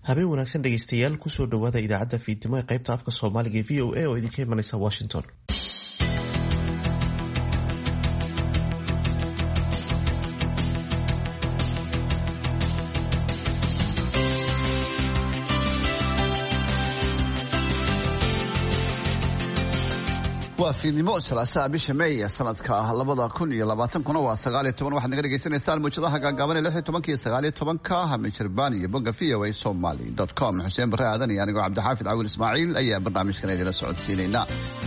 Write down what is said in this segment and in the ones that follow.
habeen wanaagsan dhegeystayaal kusoo dhawaada idaacadda fiidnimo ee qaybta afka soomaaliga ee VOA oo idinka imanaysa Washington. waa fiidnimo salaasaa bisha May sanadka 2020 waa 19 waxaad naga dhagaysanaysaan muujadaha gaagaaban ee 16 iyo 19 hamijirbaan iyo bogga voasomali.com. Xuseen Barre Aadan iyo anigoo Cabdixaafid Cawil Ismaaciil ayaa barnaamijkan idila socodsiinayna.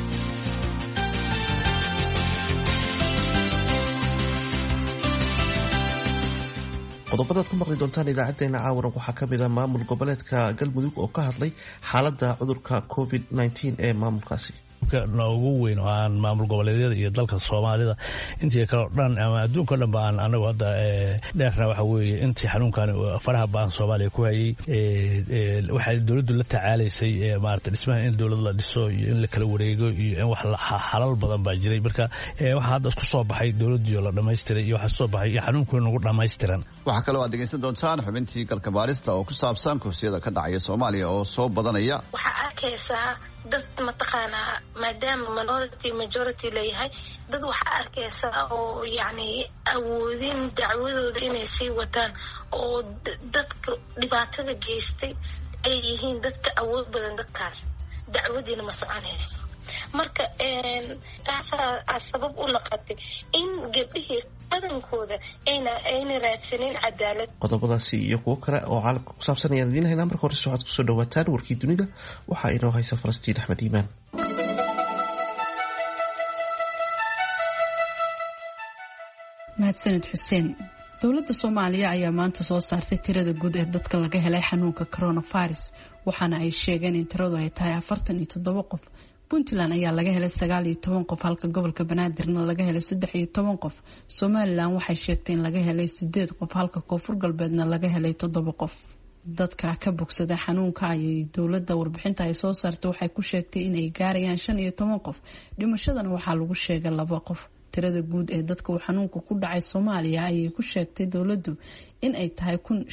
qodobadaad ku maqli doontaan idaacadeena caawaran waxaa ka mid ah maamul goboleedka Galmudug oo ka hadlay xaaladda cudurka COVID-19 ee maamulkaasi. ugu weyn oo aan maamul goboleedyada iyo dalka Soomaalida intii kale dhan ama adduunka dhan baan anagu hadda dheerna waxa weeye intii xanuunkan faraha baan Soomaaliya ku hayay waxa dawladdu la tacaalaysay maarta dhismaha in dawladda la dhiso iyo in la kala wareego iyo in wax xalal badan baa jiray marka waxa hadda isku soo baxay dawladdu la dhameystiray iyo waxa soo baxay xanuunkan ugu dhameystiran. waxa kale oo aad dhegeysan doontaan xubintii galka baarista oo ku saabsan kursiyada ka dhacaya Soomaaliya oo soo badanaya. waxa arkaysaa dad mataqaana maadaama minority majority leeyahay dad waxa arkaysa oo yani awoodin dacwadooda inay sii wataan oo dadka dhibaatada geystay ay yihiin dadka awood badan dadkaas dacwadiina ma soconayso marka taasaa sabab u noqotay in gabdhihii qadankooda ayna raadsanin cadaalad. qodobadaasi iyo kuwo kale oo caalamka ku saabsan ayaan idiin haynaa. marka hore waxaad kusoo dhawaataan warkii dunida waxaa inoo haysa Falastiin Axmed Iimaan. mahadsanid Xuseen. dowladda Soomaaliya ayaa maanta soo saartay tirada guud ee dadka laga helay xanuunka coronavirus waxaana ay sheegeen in tiradu ay tahay 47 qof. Puntland ayaa laga helay 19 qof halka gobolka Banaadirna laga helay 13 qof. Somaliland waxay sheegtay in laga helay 8 qof halka Koonfur Galbeedna laga helay 7 qof. dadka ka bogsada xanuunka ayay dowladda warbixinta ay soo saartay waxay ku sheegtay in ay gaarayaan 15 qof. dhimashadana waxaa lagu sheegay 2 qof. tirada guud ee dadka uu xanuunku ku dhacay Soomaaliya ayay ku sheegtay dowladdu in ay tahay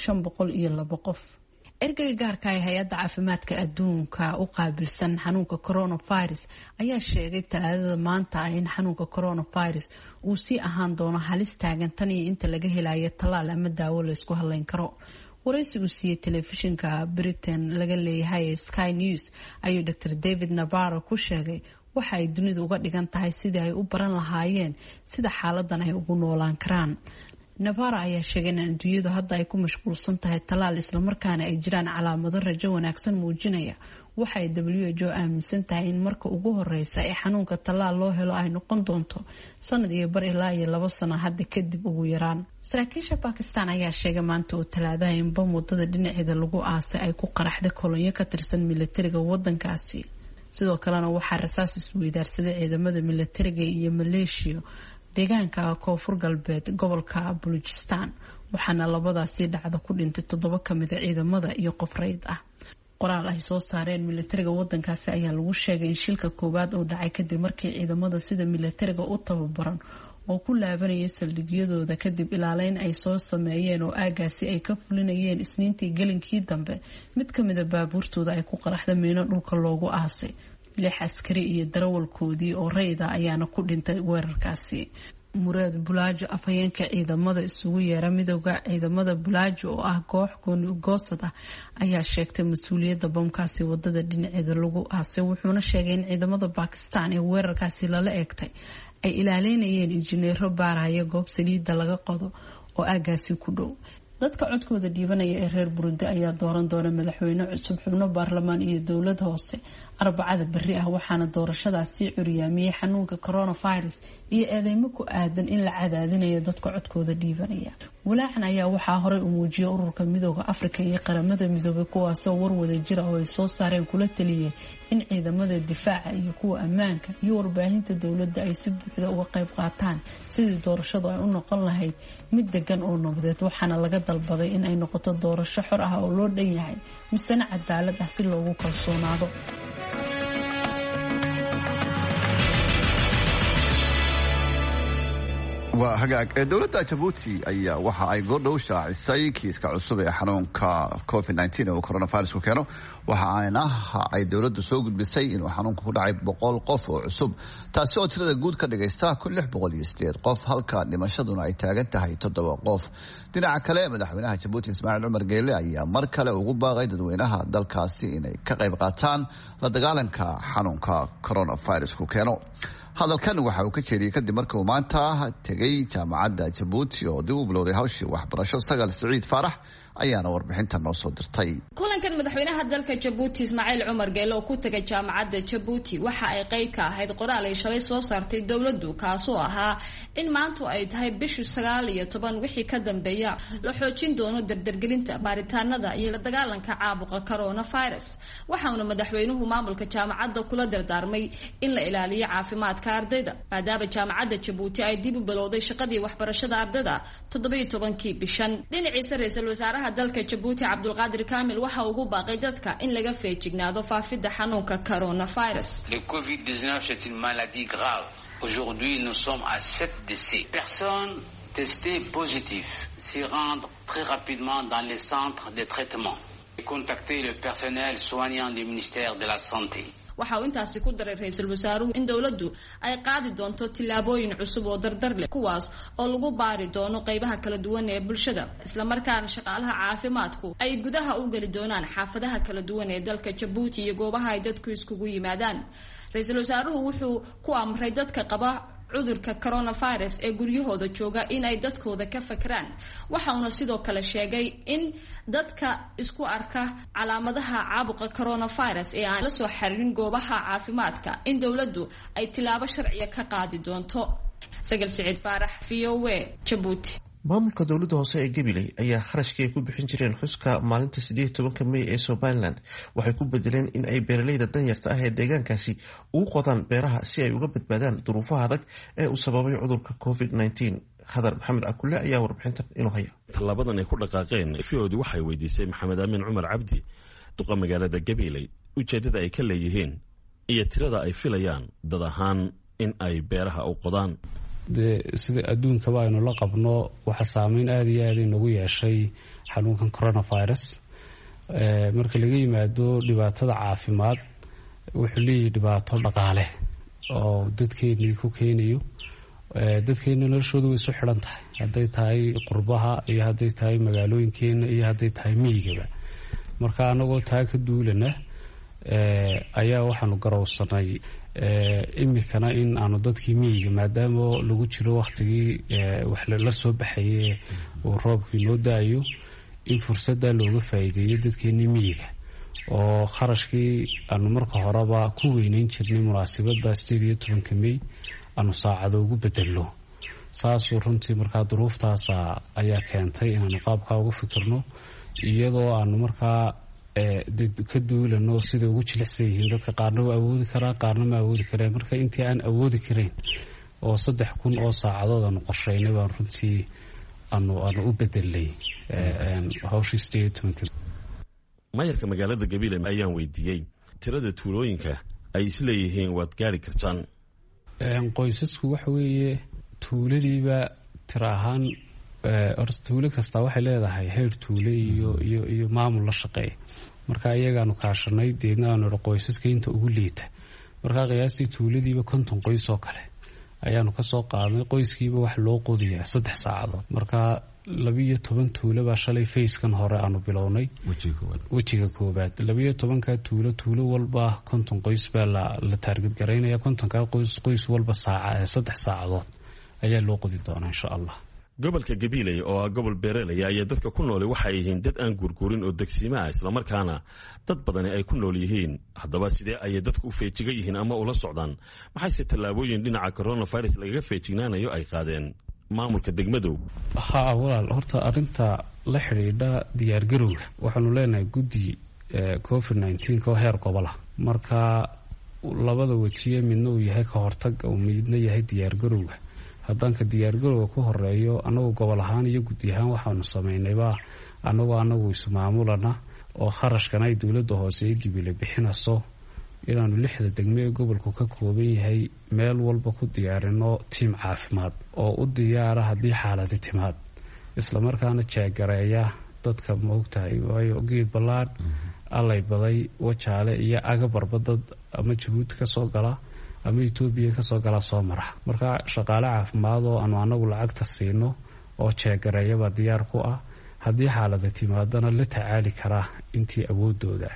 1502 qof. ergeyga gaarka ah hay'adda caafimaadka adduunka u qaabilsan xanuunka coronavirus ayaa sheegay talaadada maanta in xanuunka coronavirus uu sii ahaan doono halis taagan tan iyo inta laga helayo talaal ama daawo la isku halayn karo. waraysigu siiyay telefishinka Britain laga leeyahay Sky News ayuu Dr. David Nabarro ku sheegay waxa ay dunidu uga dhigan tahay sidii ay u baran lahaayeen sida xaaladan ay ugu noolaan karaan. Navarro ayaa sheegay in adduunyadu hadda ay ku mashquulsan tahay talaal isla markaana ay jiraan calaamado rajo wanaagsan muujinaya. waxa ay WHO aaminsan tahay in marka ugu horeysa ee xanuunka talaal loo helo ay noqon doonto sanad iyo bar ilaa 2 sano hadda kadib ugu yaraan. saraakiisha Pakistan ayaa sheegay maanta oo talaadaha in bam wadada dhinaceeda lagu aasay ay ku qaraxday kolonyo ka tirsan militariga wadankaasi. sidoo kalena waxaa rasaas isweydaarsaday ciidamada militariga iyo Maleeshiya deegaanka Koonfur Galbeed gobolka Balochistan waxaana labadaasi dhacdo ku dhintay 7 kamid ah ciidamada iyo qof rayid ah. qoraal ay soo saareen militariga wadankaasi ayaa lagu sheegay in shilka koowaad uu dhacay kadib markii ciidamada sida militariga u tababaran oo ku laabanayay saldhigyadooda kadib ilaaleyn ay soo sameeyeen oo aagaasi ay ka fulinayeen isniintii galinkii dambe mid kamid ah baabuurtooda ay ku qaraxday miino dhulka loogu aasay. 6 askari iyo darawalkoodii oo rayida ayaana ku dhintay weerarkaasi. Muraad Bulaajo afhayeenka ciidamada isugu yeera midowga ciidamada Bulaajo oo ah koox gooni u goosada ayaa sheegtay mas'uuliyadda bamkaasi wadada dhinaceeda lagu aasay wuxuuna sheegay in ciidamada Pakistan ee weerarkaasi lala eegtay ay ilaalinayeen injineero baaraya goob saliidda laga qodo oo aagaasi ku dhow. dadka codkooda dhiibanaya ee reer Burundi ayaa dooran doona madaxweyne cusub xubno baarlamaan iyo dowlad hoose Arbacada berri ah waxaana doorashadaasi curyaamiyay xanuunka coronavirus iyo eedeymo ku aadan in la cadaadinayo dadka codkooda dhiibanaya. walaacan ayaa waxaa horey u muujiyay ururka midowga Afrika iyo qaramada midoobay kuwaasoo warwada jira oo ay soo saareen kula taliyay in ciidamada difaaca iyo kuwa ammaanka iyo warbaahinta dowladda ay si buuxda uga qayb qaataan sidii doorashadu ay u noqon lahayd mid degan oo nabadeed waxaana laga dalbaday in ay noqoto doorasho xor ah oo loo dhan yahay misana cadaalad ah si loogu kalsoonaado. waa hagaag dowladda Djibouti ayaa waxa ay goordhow shaacisay kiiska cusub ee xanuunka COVID-19 oo coronavirus keeno waxa ay dowladdu soo gudbisay inuu xanuunku ku dhacay 100 qof oo cusub taasi oo tirada guud ka dhigaysa 608 qof halka dhimashaduna ay taagan tahay 7 qof dhinaca kale madaxweynaha Djibouti Ismaaciil Cumar Geele ayaa mar kale ugu baaqay dadweynaha dalkaasi inay ka qayb qaataan la dagaalanka xanuunka coronavirus keeno hadalkan waxa uu ka jeediyay kadib markii uu maanta tagay jaamacadda Djibouti oo dib u bilowday hawshii waxbarasho Sagal Saciid Faarax ayaana warbixintan noo soo dirtay. kulankan madaxweynaha dalka Djibouti Ismaaciil Cumar Geele oo ku tagay jaamacadda Djibouti waxa ay qayb ka ahayd qoraal ay shalay soo saartay dawladdu kaasoo ahaa in maanta ay tahay bisha 19 wixii ka dambeeya la xoojin doono dardargelinta baaritaanada iyo la dagaalanka caabuqa coronavirus waxaana madaxweynuhu maamulka jaamacadda kula dardaarmay in la ilaaliyo caafimaadka ardayda maadaama jaamacadda Djibouti ay dib u bilowday shaqadii waxbarashada ardayda 17kii bishan dhinaciisa ra'iisul wasaaraha dalka Djibouti Abdulqaadir Kaamil waxa uu ugu baaqay dadka in laga feejignaado faafidda xanuunka coronavirus. Le Covid-19 c'est une maladie grave. Aujourd'hui nous sommes à 7 décès. Personnes testées positives s'y rendre très rapidement dans les centres de traitement et contacter le personnel soignant du ministère de la Santé. waxa uu intaasi ku daray ra'iisul wasaaruhu in dawladdu ay qaadi doonto tilaabooyin cusub oo dardar leh kuwaas oo lagu baari doono qaybaha kala duwan ee bulshada isla markaana shaqaalaha caafimaadku ay gudaha u gali doonaan xaafadaha kala duwan ee dalka Djibouti iyo goobaha ay dadku iskugu yimaadaan ra'iisul wasaaruhu wuxuu ku amray dadka qaba cudurka coronavirus ee guryahooda jooga in ay dadkooda ka fakraan waxa uu sidoo kale sheegay in dadka isku arka calaamadaha caabuqa coronavirus ee aan la soo xiriirin goobaha caafimaadka in dawladdu ay tilaabo sharciya ka qaadi doonto. Sagal Saciid Faarax VOA Djibouti. maamulka dowladda hoose ee Gabiley ayaa kharashkii ay ku bixin jireen xuska maalinta 18 May ee Somaliland waxay ku bedeleen in ay beeralayda danyarta ah ee deegaankaasi ugu qodaan beeraha si ay uga badbaadaan duruufaha adag ee uu sababay cudurka COVID-19. Khadar Maxamed Akulle ayaa warbixintan inoo haya. Talabadan ay ku dhaqaaqeen fiyoodi waxay weydiisay Maxamed Aamin Cumar Cabdi duqa magaalada Gabiley ujeedada ay ka leeyihiin iyo tirada ay filayaan dad ahaan in ay beeraha u qodaan. sida adduunkaba aynu la qabno waxa saameyn aad iyo aad inagu yeeshay xanuunkan coronavirus marka laga yimaado dhibaatada caafimaad wuxuu leeyahay dhibaato dhaqaale oo dadkeennii ku keenayo dadkeena noloshoodu way isu xidhan tahay hadday tahay qurbaha iyo hadday tahay magaalooyinkeena iyo hadday tahay miyigaba marka anagoo taa ka duulana ayaa waxaanu garowsanay imikana in aanu dadkii miyiga maadaama lagu jiro waqtigii wax la soo baxayay oo roobkii loo daayo in fursadda looga faa'iideeyo dadkeenii miyiga oo kharashkii aanu marka horeba ku weynayn jirnay munaasabadda 18 May aanu saacado ugu bedelno saasoo runtii markaa duruuftaas ayaa keentay inaanu qaabkaa uga fikirno iyadoo aanu markaa ka duulano sida ugu jilicsan yihiin dadka qaarna waa awoodi karaa qaarna ma awoodi kareen marka intii aan awoodi karayn oo 3,000 oo saacadood aanu qorsheynay baan runtii aanu u bedelay hawshii 18. maayarka magaalada Gabiley ayaan weydiiyey tirada tuulooyinka ay isleeyihiin waad gaari kartaan. qoysasku waxa weeye tuuladiiba tira ahaan horta tuulo kasta waxay leedahay heer tuule iyo maamul la shaqeeya marka iyagaanu kaashanay deedna aanu qoysaska inta ugu liita marka qiyaastii tuuladiiba 50 qoys oo kale ayaanu ka soo qaadnay qoyskiiba wax loo qodiyaa 3 saacadood marka 12 tuulo baa shalay facekan hore aanu bilownay wajiga koobaad 12ka tuulo walba 50 qoys baa la target gareynaya 50ka qoys walba 3 saacadood ayaa loo qodi doonaa insha Allah. gobolka Gabiley oo gobol beeraley ayaa dadka ku nool waxay yihiin dad aan gurgurin oo degsiima ah isla markaana dad badan ay ku nool yihiin haddaba sidee ay dadku u feejiga yihiin ama ula socdaan maxay talaabooyin dhinaca coronavirus laga feejignaanayo ay qaadeen maamulka degmadu. walaal horta arinta la xiriidha diyaar garowga waxaanu leenahay guddi COVID-19 oo heer gobol ah marka labada wajiye midna uu yahay ka hortag oo midna yahay diyaar garowga haddanka diyaar garowga ku horeeyo anagu gobol ahaan iyo guddi ahaan waxaanu sameynayba anagu isu maamulana oo kharashkan ay dawladda hoose ee Gabiley bixinayso inaanu 6 degmo ee gobolku ka kooban yahay meel walba ku diyaarino tiim caafimaad oo u diyaara haddii xaaladi timaad isla markaana jeegareeya dadka moogtahay waayo geed ballaadh allay baday wajaale iyo agabarba dad ama Jabuuti ka soo gala ama Itoobiya ka soo gala soo mara marka shaqaale caafimaad oo aanu anagu lacagta siino oo jeegareeyaba diyaar ku ah haddii xaalada timaadana la tacaali karaa intii awoodooda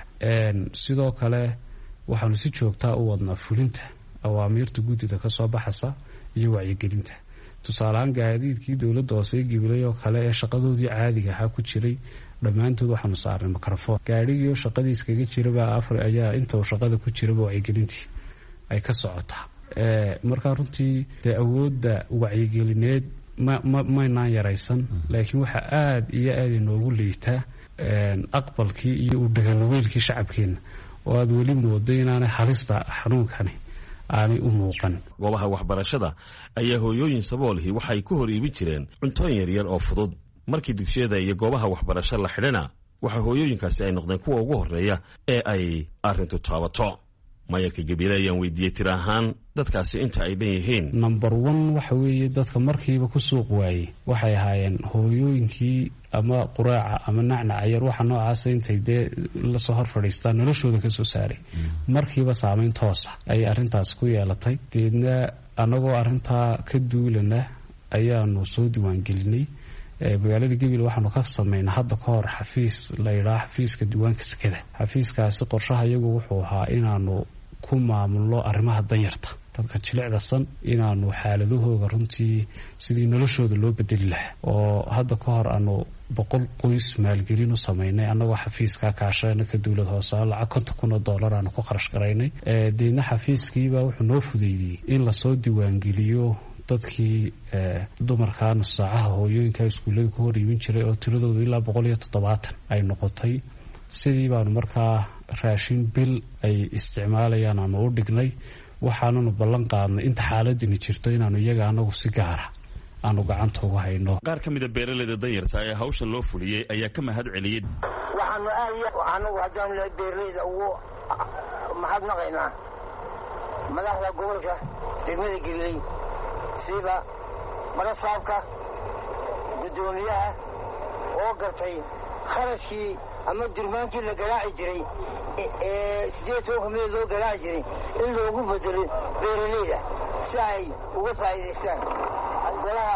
sidoo kale waxaanu si joogtaa u wadnaa fulinta awaamiirta guddida ka soo baxaysa iyo wacyigelinta tusaalehaan gaadiidkii dowladda hoose Gibiley oo kale ee shaqadoodii caadiga ahaa ku jiray dhammaantood waxaanu saarnay mikrafoon gaadhigii shaqadiis kaga jiraba afar ayaa inta uu shaqada ku jiraba wacyigelintii ay ka socotaa marka runtii de awoodda wacyigelineed maynaan yaraysan laakiin waxa aad iyo aad inoogu liitaa aqbalkii iyo u dhagaalweelkii shacabkeena oo aad weli moodo inaanay halista xanuunkani aanay u muuqan goobaha waxbarashada ayaa hooyooyin saboolihii waxay ku hor iibin jireen cuntooyin yaryar oo fudud markii dugsiyada iyo goobaha waxbarasho la xidhana waxa hooyooyinkaasi ay noqdeen kuwa ugu horeeya ee ay arrintu taabato mayarka Gabiley ayaan weydiiyey tir ahaan dadkaasi inta ay dhan yihiin number 1 waxa weeye dadka markiiba ku suuq waayay waxay ahaayeen hooyooyinkii ama quraaca ama nacnac yar waxa noocaas intay la soo hor fadhiistaan noloshooda ka soo saaray markiiba saameyn toos ah ay arintaas ku yeelatay deedna anagoo arinta ka duulana ayaanu soo diiwaan gelinay magaalada Gabiley waxaanu ka sameynaa hadda ka hor xafiis la yiraahdo xafiiska diiwaanka sakada xafiiskaasi qorshaha iyagu wuxuu ahaa inaanu ku maamulno arrimaha danyarta dadka jilicdasan inaanu xaaladahooda runtii sidii noloshooda loo bedeli lahaa oo hadda ka hor aanu 100 qoys maalgelin u sameynay anagoo xafiiska kaashana ka dawlad hoose lacag $50,000 aanu ku kharash gareynay deedna xafiiskiiba wuxuu noo fudeeyay in la soo diiwaan geliyo dadkii dumarka nus saacaha hooyooyinka iskuulada ku hor iibin jiray oo tiradoodu ilaa 170 ay noqotay sidii baanu markaa raashin bil ay isticmaalayaan aanu u dhignay waxaananu ballan qaadnay inta xaaladini jirto inaanu iyaga anagu si gaara aanu gacanta ugu hayno qaar ka mid ah beeraleyda danyarta ee hawsha loo fuliyay ayaa ka mahad celiyay waxaanu haddaan beeraleyda ugu mahadnaqaynaa madaxda gobolka degmada Gabiley sida marasaabka gudoomiyaha oo gartay kharashkii ama dirmaankii la garaaci jiray ee 8 meel loo garaaci jiray in loogu bedelo beeraleyda si ay uga faa'iideystaan golaha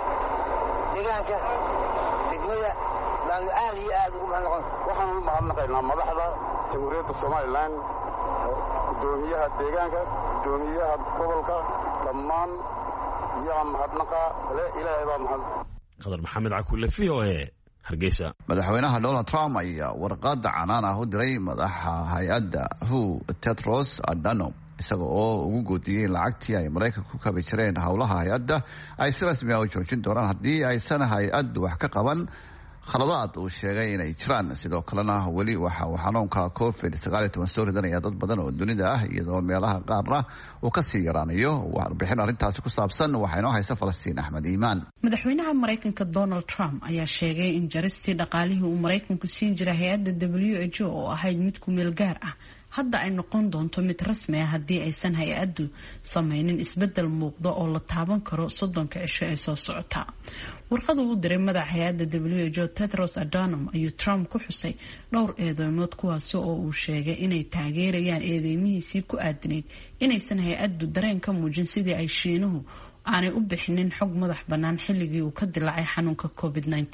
deegaanka degmada baan aad iyo aad ugu mahadnaqan waxaan u mahadnaqaynaa madaxda jamhuuriyadda Soomaaliland gudoomiyaha deegaanka gudoomiyaha gobolka dhammaan yaa mahadnaqa ilaahay baa mahad Qadar Maxamed Cakulle VOA Hargeysa madaxweynaha Donald Trump ayaa warqad canaan ah u diray madaxa hay'adda WHO Tedros Adhanom isaga oo ugu goodiyay lacagtii ay Mareykanka ku kabi jireen howlaha hay'adda ay si rasmi ah u joojin doonaan haddii aysan hay'addu wax ka qaban khaladaad uu sheegay inay jiraan sidoo kalena weli waxa uu xanuunka COVID-19 soo ridanaya dad badan oo dunida ah iyadoo meelaha qaarna uu ka sii yaraanayo warbixin arrintaasi ku saabsan waxaa inoo haysa Falastiin Axmed Iimaan madaxweynaha Mareykanka Donald Trump ayaa sheegay in jaristii dhaqaalihii uu Mareykanku siin jiray hay'adda WHO oo ahayd mid ku meel gaar ah hadda ay noqon doonto mid rasmi ah haddii aysan hay'addu sameynin isbedel muuqda oo la taaban karo 30 cisho ee soo socota warqad uu diray madaxa hay'adda WHO Tedros Adhanom ayuu Trump ku xusay dhowr eedeymood kuwaasi oo uu sheegay inay taageerayaan eedeymihiisii ku aadanayd inaysan hay'addu dareen ka muujin sidii ay Shiinuhu aanay u bixinin xog madax bannaan xilligii uu ka dilaacay xanuunka COVID-19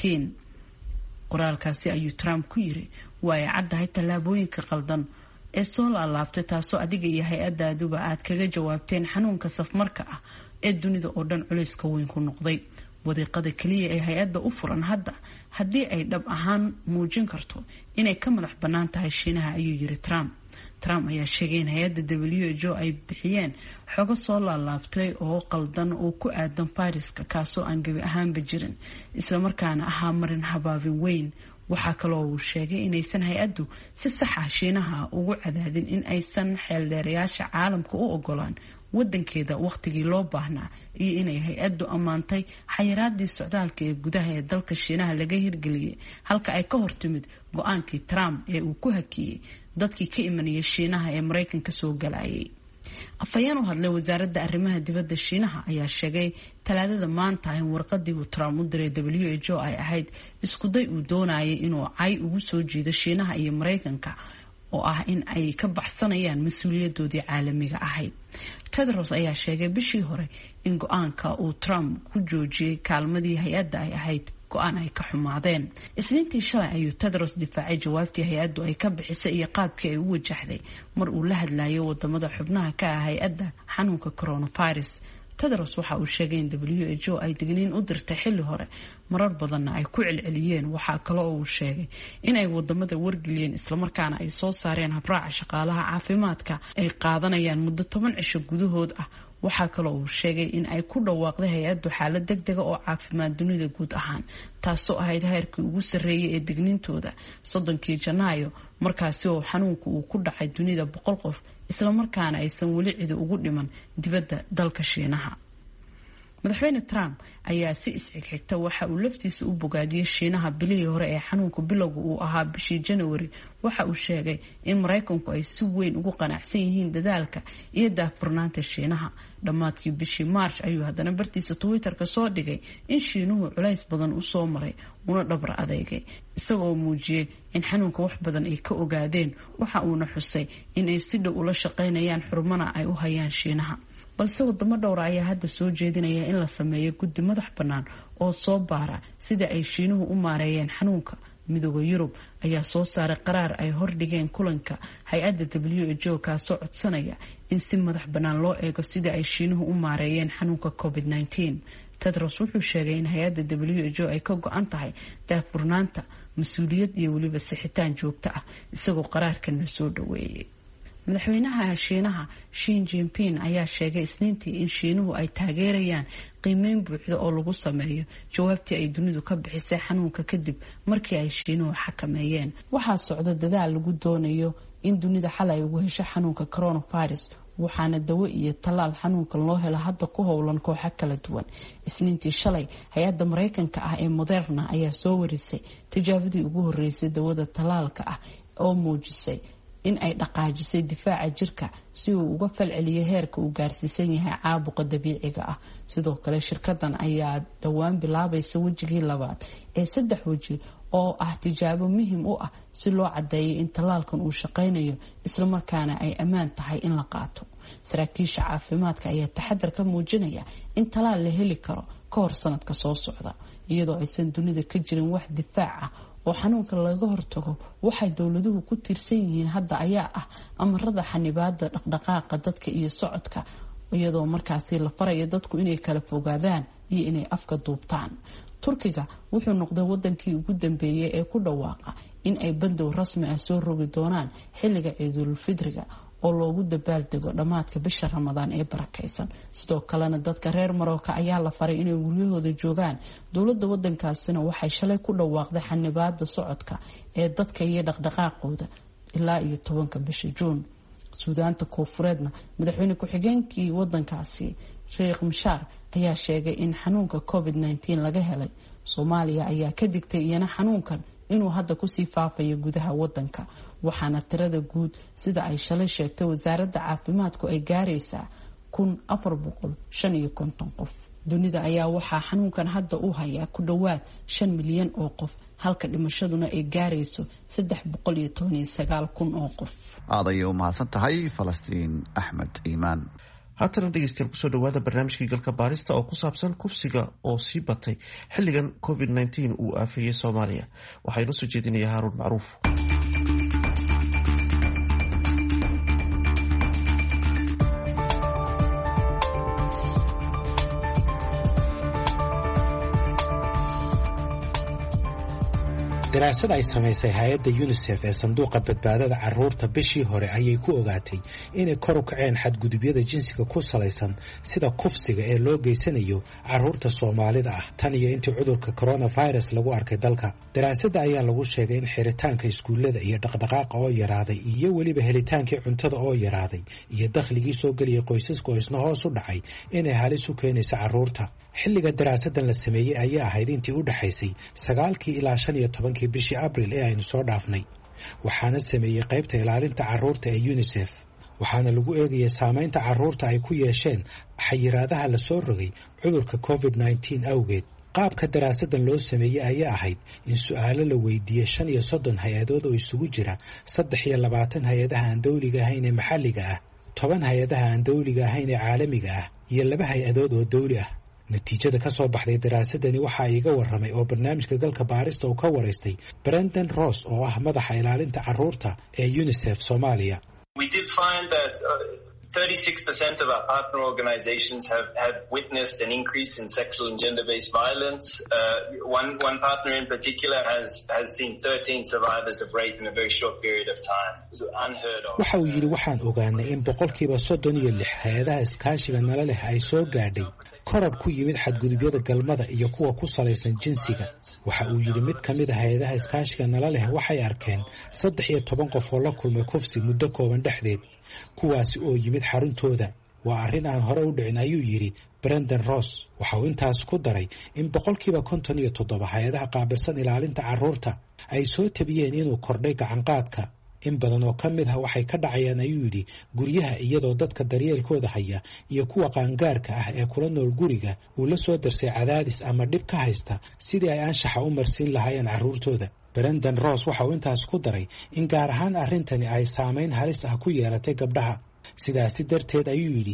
qoraalkaasi ayuu Trump ku yiri way caddahay tallaabooyinka qaldan ee soo laabtay taasoo adiga iyo hay'adaaduba aad kaga jawaabteen xanuunka safmarka ah ee dunida oo dhan culayska weyn ku noqday wadiiqada kaliya ee hay'adda u furan hadda haddii ay dhab ahaan muujin karto inay ka madax bannaan tahay Shiinaha ayuu yiri Trump ayaa sheegay in hay'adda WHO ay bixiyeen xogo soo laabtay oo qaldan oo ku aadan fayraska kaasoo aan gabi ahaanba jirin isla markaana ahaa marin habaabin weyn waxaa kaloo uu sheegay inaysan hay'addu si sax ah Shiinaha ugu cadaadin in aysan xeeldheerayaasha caalamka u ogolaan wadankeeda waqtigii loo baahnaa iyo inay hay-addu ammaantay xayiraadii socdaalka ee gudaha ee dalka shiinaha laga hirgeliyey halka ay ka hortimid go-aankii Trump ee uu ku hakiyey dadkii ka imanayay shiinaha ee Mareykanka soo galayay. afhayeen u hadlay wasaaradda arrimaha dibadda shiinaha ayaa sheegay talaadada maanta in warqadii uu Trump u diray WHO ay ahayd iskuday uu doonayay inuu cay ugu soo jiido shiinaha iyo Mareykanka oo ah in ay ka baxsanayaan mas'uuliyadoodii caalamiga ahayd. Tedros ayaa sheegay bishii hore in go-aanka uu Trump ku joojiyay kaalmadii hay-adda ay ahayd go-aan ay ka xumaadeen. Isniintii shalay ayuu Tedros difaacay jawaabtii hay-addu ay ka bixisay iyo qaabkii ay u wajahday mar uu la hadlayo wadamada xubnaha ka ah hay-adda xanuunka coronavirus. Tedros waxa uu sheegay in WHO ay digniin u dirtay xilli hore marar badanna ay ku celceliyeen. waxaa kale oo uu sheegay in ay wadamada wargeliyeen islamarkaana ay soo saareen habraaca shaqaalaha caafimaadka ay qaadanayaan muddo 10 cisho gudahood ah. waxaa kale oo uu sheegay in ay ku dhawaaqday hay-addu xaalad degdega oo caafimaad dunida guud ahaan taasoo ahayd heerkii ugu sarreeyay ee digniintooda 30 Janaayo markaasi oo xanuunku uu ku dhacay dunida 100 qof islamarkaana aysan weli cidi ugu dhiman dibadda dalka Shiinaha. madaxweyne Trump ayaa si isxigxigta waxa uu laftiisa u bogaadiyay Shiinaha bilihii hore ee xanuunka bilowga uu ahaa bishii January. waxa uu sheegay in Mareykanku ay si weyn ugu qanacsan yihiin dadaalka iyo daahfurnaanta Shiinaha. dhammaadkii bishii March ayuu haddana bartiisa Twitter-ka soo dhigay in Shiinuhu culays badan u soo maray una dhabar adeegay isagoo muujiyay in xanuunka wax badan ay ka ogaadeen. waxa uuna xusay in ay si dhow ula shaqaynayaan xurumana ay u hayaan Shiinaha. balse wadamo dhowr ayaa hadda soo jeedinaya in la sameeyo guddi madax bannaan oo soo baara sida ay Shiinuhu u maareeyeen xanuunka. midowga Yurub ayaa soo saaray qaraar ay hordhigeen kulanka hay-adda WHO kaasoo codsanaya in si madax bannaan loo eego sida ay Shiinuhu u maareeyeen xanuunka COVID-19. Tedros wuxuu sheegay in hay-adda WHO ay ka go-an tahay daahfurnaanta, mas-uuliyad iyo weliba sixitaan joogto ah isagoo qaraarkan la soo dhaweeyay. madaxweynaha Shiinaha Xi Jinping ayaa sheegay Isniintii in Shiinuhu ay taageerayaan qiimeyn buuxda oo lagu sameeyo jawaabtii ay dunidu ka bixisay xanuunka kadib markii ay Shiinuhu xakameeyeen. waxaa socda dadaal lagu doonayo in dunida xal ay ugu hesho xanuunka coronavirus waxaana dawo iyo talaal xanuunka loo helo hadda ku howlan kooxo kala duwan. Isniintii shalay hay-adda Mareykanka ah ee Moderna ayaa soo warisay tijaabadii ugu horeysay dawada talaalka ah oo muujisay in ay dhaqaajisay difaaca jirka si uu uga falceliyo heerka uu gaarsiisan yahay caabuqa dabiiciga ah. sidoo kale shirkadan ayaa dhawaan bilaabaysa wejigii labaad ee 3 weji oo ah tijaabo muhiim u ah si loo cadeeyo in talaalkan uu shaqeynayo isla markaana ay ammaan tahay in la qaato. saraakiisha caafimaadka ayaa taxadar ka muujinaya in talaal la heli karo ka hor sanadka soo socda iyadoo aysan dunida ka jirin wax difaac ah oo xanuunka laga hortago. waxay dowladuhu ku tiirsan yihiin hadda ayaa ah amarada xanibaada dhaqdhaqaaqa dadka iyo socodka iyadoo markaasi la farayo dadku inay kala fogaadaan iyo inay afka duubtaan. Turkiga wuxuu noqday wadankii ugu dambeeyay ee ku dhawaaqa in ay bandow rasmi ah soo rogi doonaan xilliga Ciidul Fidriga oo loogu dabaaldego dhamaadka bisha Ramadaan ee barakeysan. sidoo kalena dadka reer Marooka ayaa la faray inay guryahooda joogaan. dowladda wadankaasina waxay shalay ku dhawaaqday xanibaada socodka ee dadka iyo dhaqdhaqaaqooda ilaa iyo 10 bisha Juun. Suudaanta Koonfureedna madaxweyne ku-xigeenkii wadankaasi Sheikh Mashar ayaa sheegay in xanuunka COVID-19 laga helay. Soomaaliya ayaa ka digtay iyana xanuunkan inuu hadda ku sii faafayo gudaha wadanka waxaana tirada guud sida ay shalay sheegtay wasaaradda caafimaadku ay gaaraysaa 1450 qof. dunida ayaa waxaa xanuunkan hadda u haya ku dhawaad 5 milyan oo qof halka dhimashaduna ay gaarayso 319,000 oo qof. aad ayay u mahadsan tahay Falastiin Axmed Iimaan. haatana dhegeystayaal kusoo dhawaada barnaamijkii galka baarista oo ku saabsan kufsiga oo sii batay xilligan COVID-19 uu aafeeyey Soomaaliya. waxaa inoo soo jeedinaya Haaruun Macruuf. daraasad ay samaysay hay-adda UNICEF ee sanduuqa badbaadada carruurta bishii hore ayay ku ogaatay inay kor u kaceen xadgudubyada jinsiga ku salaysan sida kufsiga ee loo geysanayo carruurta Soomaalida ah tan iyo intii cudurka coronavirus lagu arkay dalka. Daraasadda ayaa lagu sheegay in xiritaanka iskuulada iyo dhaqdhaqaaqa oo yaraaday iyo weliba helitaankii cuntada oo yaraaday iyo dakhligii soo geliyay qoysaska oo isna hoos u dhacay inay halis u keenayso carruurta. xilliga daraasadan la sameeyey ayaa ahayd intii u dhaxaysay 9 ilaa 15 bishii Abriil ee aynu soo dhaafnay. waxaana sameeyey qaybta ilaalinta carruurta ee UNICEF. waxaana lagu eegayay saameynta carruurta ay ku yeesheen xayiraadaha la soo rogay cudurka COVID-19 awgeed. qaabka daraasadan loo sameeyey ayaa ahayd in su'aalo la weydiiyey 35 hay-adood oo isugu jira 23 hay-adaha aan dawliga ahayn ee maxalliga ah, 10 hay-adaha aan dawliga ahayn ee caalamiga ah iyo 2 hay-adood oo dawli ah. natiijada ka soo baxday daraasadani waxa iga warramay oo barnaamijka galka baarista uu ka waraystay Brendan Ross oo ah madaxa ilaalinta carruurta ee UNICEF Soomaaliya. We did find that 36% of our partner organizations have witnessed an increase in sexual and gender-based violence. One partner in particular has seen 13 survivors of rape in a very short period of time. It was unheard of. waxa uu yidhi waxaan ogaanay in 36% hay-adaha iskaashiga nala leh ay soo gaadhay koror ku yimid xadgudubyada galmada iyo kuwa ku salaysan jinsiga. waxa uu yidhi mid ka mid ah hay-adaha iskaashiga nala leh waxay arkeen 13 qof oo la kulmay kufsi muddo kooban dhexdeed, kuwaasi oo yimid xaruntooda. waa arrin aan hore u dhicin ayuu yidhi Brendan Ross. waxa uu intaas ku daray in 57% hay-adaha qaabilsan ilaalinta carruurta ay soo tabiyeen inuu kordhay gacanqaadka. in badan oo ka mid ah waxay ka dhacayaan ayuu yidhi guryaha iyadoo dadka daryeelkooda haya iyo kuwa qaangaarka ah ee kula nool guriga uu la soo darsay cadaadis ama dhib ka haysta sidii ay anshaxa u marsiin lahaayeen carruurtooda. Brendan Ross waxa uu intaas ku daray in gaar ahaan arrintani ay saameyn halis ah ku yeelatay gabdhaha. sidaasi darteed ayuu yidhi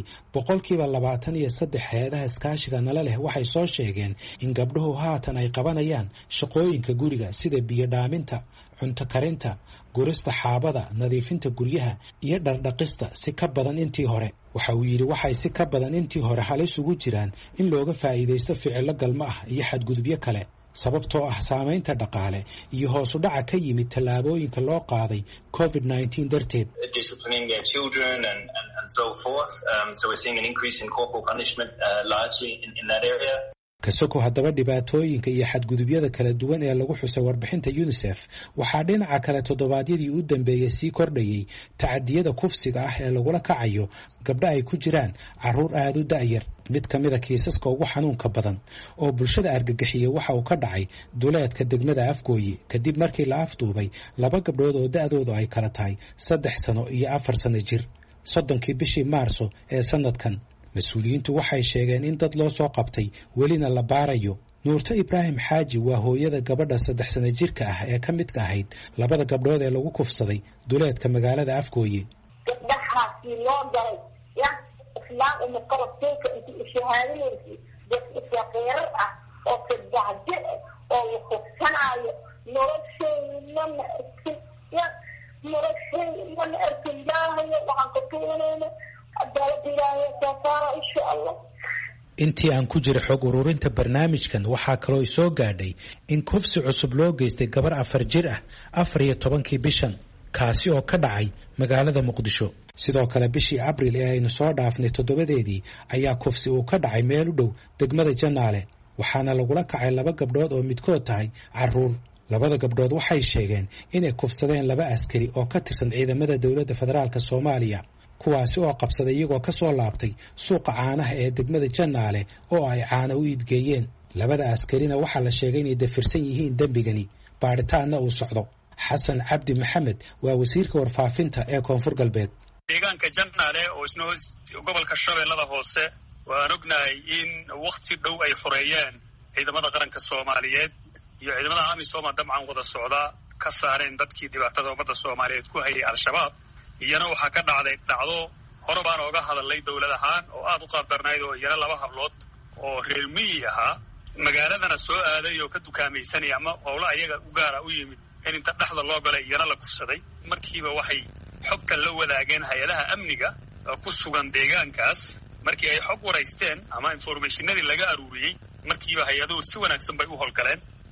23% hay-adaha iskaashiga nala leh waxay soo sheegeen in gabdhuhu haatan ay qabanayaan shaqooyinka guriga sida biyo dhaaminta, cunto karinta, gurista xaabada, nadiifinta guryaha iyo dhardhaqista si ka badan intii hore. waxa uu yidhi waxay si ka badan intii hore halis ugu jiraan in looga faa'iidaysto ficilo galmo ah iyo xadgudubyo kale sababtoo ah saameynta dhaqaale iyo hoos u dhaca ka yimid tallaabooyinka loo qaaday COVID-19 darteed. Disciplining their children and so forth. So we're seeing an increase in corporal punishment largely in that area. kasoko haddaba dhibaatooyinka iyo xadgudubyada kala duwan ee lagu xusay warbixinta UNICEF waxaa dhinaca kale toddobaadyadii u dambeeyay sii kordhayay tacadiyada kufsiga ah ee lagula kacayo gabdho ay ku jiraan carruur aad u da'yar. mid ka mid ah kiisaska ugu xanuunka badan oo bulshada argagixiyay waxa uu ka dhacay duleedka degmada Afgooye kadib markii la afduubay 2 gabdhood oo da'doodu ay kala tahay 3 sano iyo 4 sano jir 30 bishii Maarso ee sanadkan. mas-uuliyiintu waxay sheegeen in dad loo soo qabtay welina la baarayo. Nuurta Ibraahim Xaaji waa hooyada gabadha 3 sano jirka ah ee ka midka ahayd 2 gabdhood ee lagu kufsaday duleedka magaalada Afgooye. gabdhahaasi loo galay islaam uma qarabteeka intii shahaadinaysi dad isaqeerar ah oo saddex oo la kufsanaayo noloshayna ma arkin ilaahay waxaan ka tuunayna intii aan ku jira xog ururinta barnaamijkan waxaa kaloo soo gaadhay in kufsi cusub loo geystay gabar 4 jir ah 14 bishan kaasi oo ka dhacay magaalada Muqdisho. sidoo kale bishii Abriil ee aynu soo dhaafnay 7deedii ayaa kufsi uu ka dhacay meel u dhow degmada Janaale waxaana lagula kacay 2 gabdhood oo midkood tahay carruur. 2 gabdhood waxay sheegeen inay kufsadeen 2 askari oo ka tirsan ciidamada dawladda federaalka Soomaaliya kuwaasi oo qabsaday iyagoo ka soo laabtay suuqa caanaha ee degmada Janaale oo ay caano u iibgeeyeen. 2 askarina waxaa la sheegay inay dafirsan yihiin dembigani baaritaanna uu socdo. Xasan Cabdi Maxamed waa wasiirka warfaafinta ee Koonfur Galbeed. deegaanka Janaale oo isna gobolka Shabeellada Hoose waan ognahay in waqti dhow ay xoreeyeen ciidamada qaranka Soomaaliyeed iyo ciidamada AMISOM dabcan wada socda ka saareen dadkii dhibaatada ummadda Soomaaliyeed ku hayay Al-Shabaab. iyana waxaa ka dhacday dhacdo hore baan ooga hadalay dawlad ahaan oo aad u qaabdarnayd oo iyana 2 hablood oo reer miyi ahaa magaaladana soo aaday oo ka dukaamaysanay ama howlo ayaga u gaara u yimid in inta dhexda loo galay iyana la kufsaday. markiiba waxay xogta la wadaageen hay-adaha amniga ku sugan deegaankaas. markii ay xog waraysteen ama informationadii laga aruuriyey markiiba hay-aduhu si wanaagsan bay u howlgaleen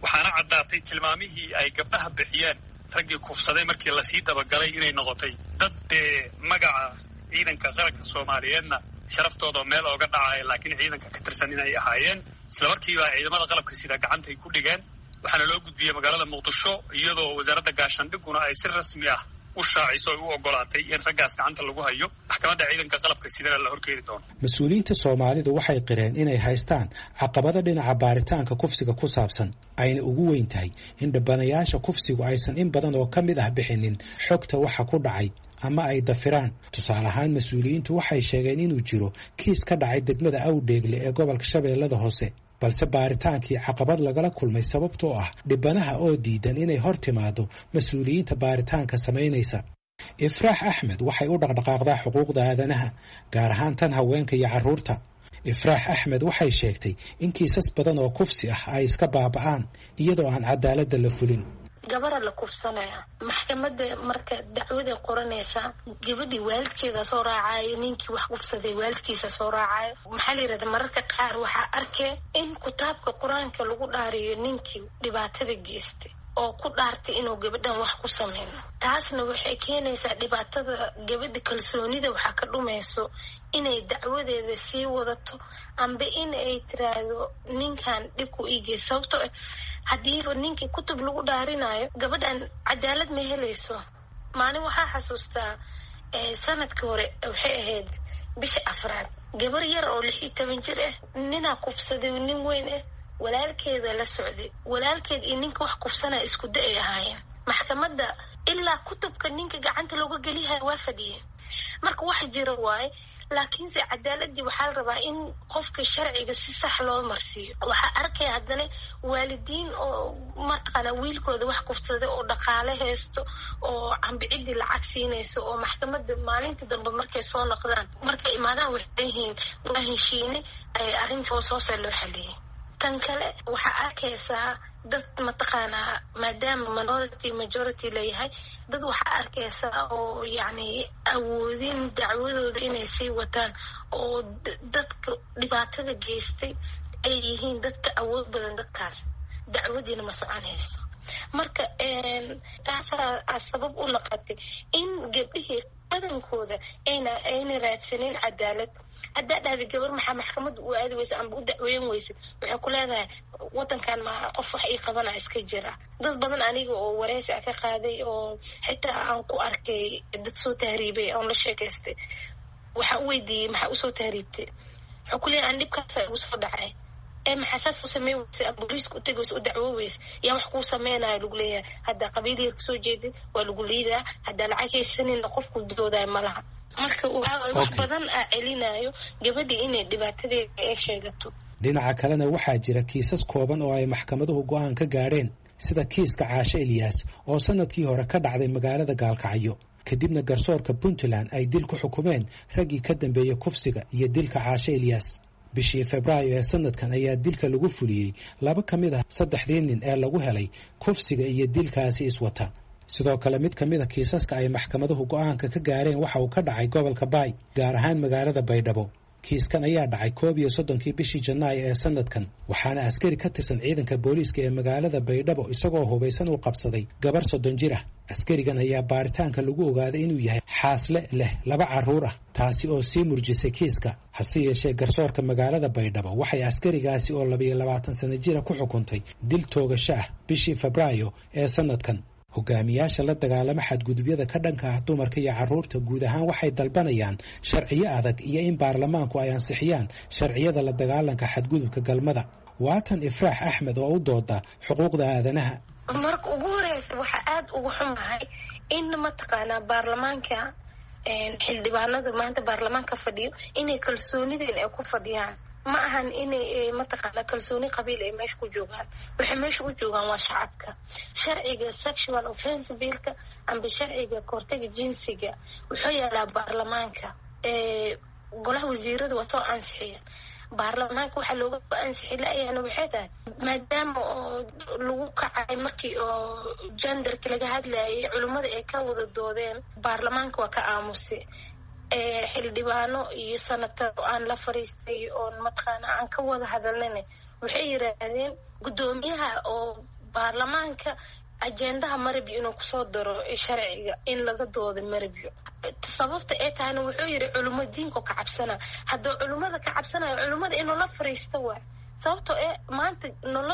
waxaana caddaatay tilmaamihii ay gabdhaha bixiyeen raggii kufsaday markii lasii dabagalay inay noqotay dad magaca ciidanka qaranka soomaaliyeedna sharaftooda meel ooga dhacaya laakiin ciidanka ka tirsan inay ahaayeen isla markiiba ciidamada qalabka sida gacantay ku dhigeen waxaana loo gudbiyey magaalada muqdisho iyadoo wasaaradda gaashaandhiguna ay si rasmi ah u shaaciso ay u ogolaatay in raggaas gacanta lagu hayo maxkamadda ciidanka qalabka sidana la horkeeni doono. mas-uuliyiinta soomaalidu waxay qireen inay haystaan caqabado dhinaca baaritaanka kufsiga ku saabsan ayna ugu weyn tahay in dhibanayaasha kufsigu aysan in badan oo ka mid ah bixinin xogta waxa ku dhacay ama ay dafiraan. tusaale ahaan mas-uuliyiintu waxay sheegeen inuu jiro kiis ka dhacay degmada Awdheegle ee gobolka Shabeellada Hoose balse baaritaankii caqabad lagala kulmay sababtoo ah dhibanaha oo diidan inay hor timaado mas-uuliyiinta baaritaanka samaynaysa. Ifraax Axmed waxay u dhaqdhaqaaqdaa xuquuqda aadanaha gaar ahaan tan haweenka iyo carruurta. Ifraax Axmed waxay sheegtay in kiisas badan oo kufsi ah ay iska baaba'aan iyadoo aan cadaaladda la fulin. gabara la kufsanaya maxkamadda marka dacwada qoranaysa gabadhii waalidkeeda soo raacayo ninkii wax kufsaday waalidkiisa soo raacayo maxaa la yidhahdaa mararka qaar waxaa arkay in kitaabka qur-aanka lagu dhaariyo ninkii dhibaatada geystay oo ku dhaartay inuu gabadhan wax ku sameyno. taasna waxay keenaysaa dhibaatada gabadha kalsoonida waxaa ka dhumayso inay dacwadeeda sii wadato amba in ay tiraahdo ninkan dhibku iigey sababtoo haddiiba ninkii kutub lagu dhaarinayo gabadhan cadaalad ma helayso. maalin waxaa xasuustaa sanadkii hore waxay ahayd bisha 4 gabar yar oo 16 jir ah ninaa kufsaday nin weyn ah walaalkeeda la socday walaalkeed iyo ninka wax kufsanaya isku day ahaayeen maxkamadda ilaa kutubka ninka gacanta looga geliyahay waa fadhiyeen marka wax jira waaye laakiin si cadaaladii waxaa la rabaa in qofka sharciga si sax loo marsiiyo. waxaa arkay haddana waalidiin oo marqana wiilkooda wax kufsaday oo dhaqaale haysto oo cambicidii lacag siinayso oo maxkamadda maalinta dambe markay soo noqdaan markay imaadaan waxay yihiin waa heshiine ay arrinta hoos loo xaliyey. tan kale waxaa arkaysaa dad mataqaanaa maadaama minority majority leeyahay dad waxaa arkaysaa oo yacni awoodin dacwadooda inay sii wataan oo dadka dhibaatada geystay ay yihiin dadka awood badan dadkaas dacwadiina ma soconayso. marka taasaa sabab u noqotay in gabdhihii badankooda ayna raadsanin cadaalad. haddaa dhahda gabar maxaa maxkamad u aadi weysa amba u dacweyn weysa waxay ku leedahay wadankan ma qof wax ii qabana iska jira. dad badan aniga oo wareysi ka qaaday oo xitaa aan ku arkay dad soo tahriibay oon la sheekaystay waxaan u weydiiyey maxaa usoo tahriibtay waxaa ku leeyahay aan dhibkaasa igu soo dhacay maxaa saas u samey weysa booliiska u tegi weysa u dacwo weysa yaa wax kuu sameynayo lagu leeyahay haddaa qabiil yar kasoo jeedid waa lagu liidaa haddaa lacag haysanina qofku doodayo malaha. marka wax badan aa celinayo gabadhii inay dhibaatadeeda ay sheegato. dhinaca kalena waxaa jira kiisas kooban oo ay maxkamaduhu go'aan ka gaadheen sida kiiska Caashe Ilyaas oo sanadkii hore ka dhacday magaalada Gaalkacyo kadibna garsoorka Puntland ay dil ku xukumeen raggii ka dambeeyay kufsiga iyo dilka Caashe Ilyaas. bishii Febraayo ee sanadkan ayaa dilka lagu fuliyey 2 ka mid ah 3 nin ee lagu helay kufsiga iyo dilkaasi iswata. sidoo kale mid ka mid ah kiisaska ay maxkamaduhu go'aanka ka gaareen waxa uu ka dhacay gobolka Baay gaar ahaan magaalada Baydhabo. kiiskan ayaa dhacay 31 bishii Janaayo ee sanadkan waxaana askari ka tirsan ciidanka booliiska ee magaalada Baydhabo isagoo hubaysan u qabsaday gabar 30 jir ah. askarigan ayaa baaritaanka lagu ogaaday inuu yahay xaasle leh 2 carruur ah taasi oo sii murjisay kiiska. hase yeeshee garsoorka magaalada Baydhabo waxay askarigaasi oo 22 sano jir ku xukuntay dil toogasho ah bishii Febraayo ee sanadkan. hogaamiyaasha la dagaalama xadgudubyada ka dhanka ah dumarka iyo carruurta guud ahaan waxay dalbanayaan sharciyo adag iyo in baarlamaanku ay ansixiyaan sharciyada la dagaalanka xadgudubka galmada. waatan Ifraax Axmed oo u dooda xuquuqda aadanaha. marka ugu horeysa waxaa aad ugu xumahay in mataqaanaa baarlamaanka xildhibaanada maanta baarlamaanka fadhiyo inay kalsoonideen ay ku fadhiyaan ma ahan inay mataqaanaa kalsooni qabiil ay meesha ku joogaan. waxay meesha u joogaan waa shacabka. sharciga sexual offense billka amba sharciga kahortaga jinsiga wuxuu yaalaa baarlamaanka golaha wasiirada waa soo ansixiyeen. baarlamaanka waxaa looga ansixi la-ayahna waxay tahay maadaama oo lagu kacay markii oo genderka laga hadlayay culimmada ay ka wada doodeen baarlamaanka waa ka aamusay. xildhibaano iyo sanatar aan la fariistay oo mataqaana aan ka wada hadalnayna waxay yiraahdeen guddoomiyaha oo baarlamaanka ajendaha marabyo inuu kusoo daro sharciga in laga doodo marabyo sababta ay tahayna wuxuu yidhi culimo diinka ka cabsana hadduu culimada ka cabsanayo culimada inuu la fariisto waay sababtoo maanta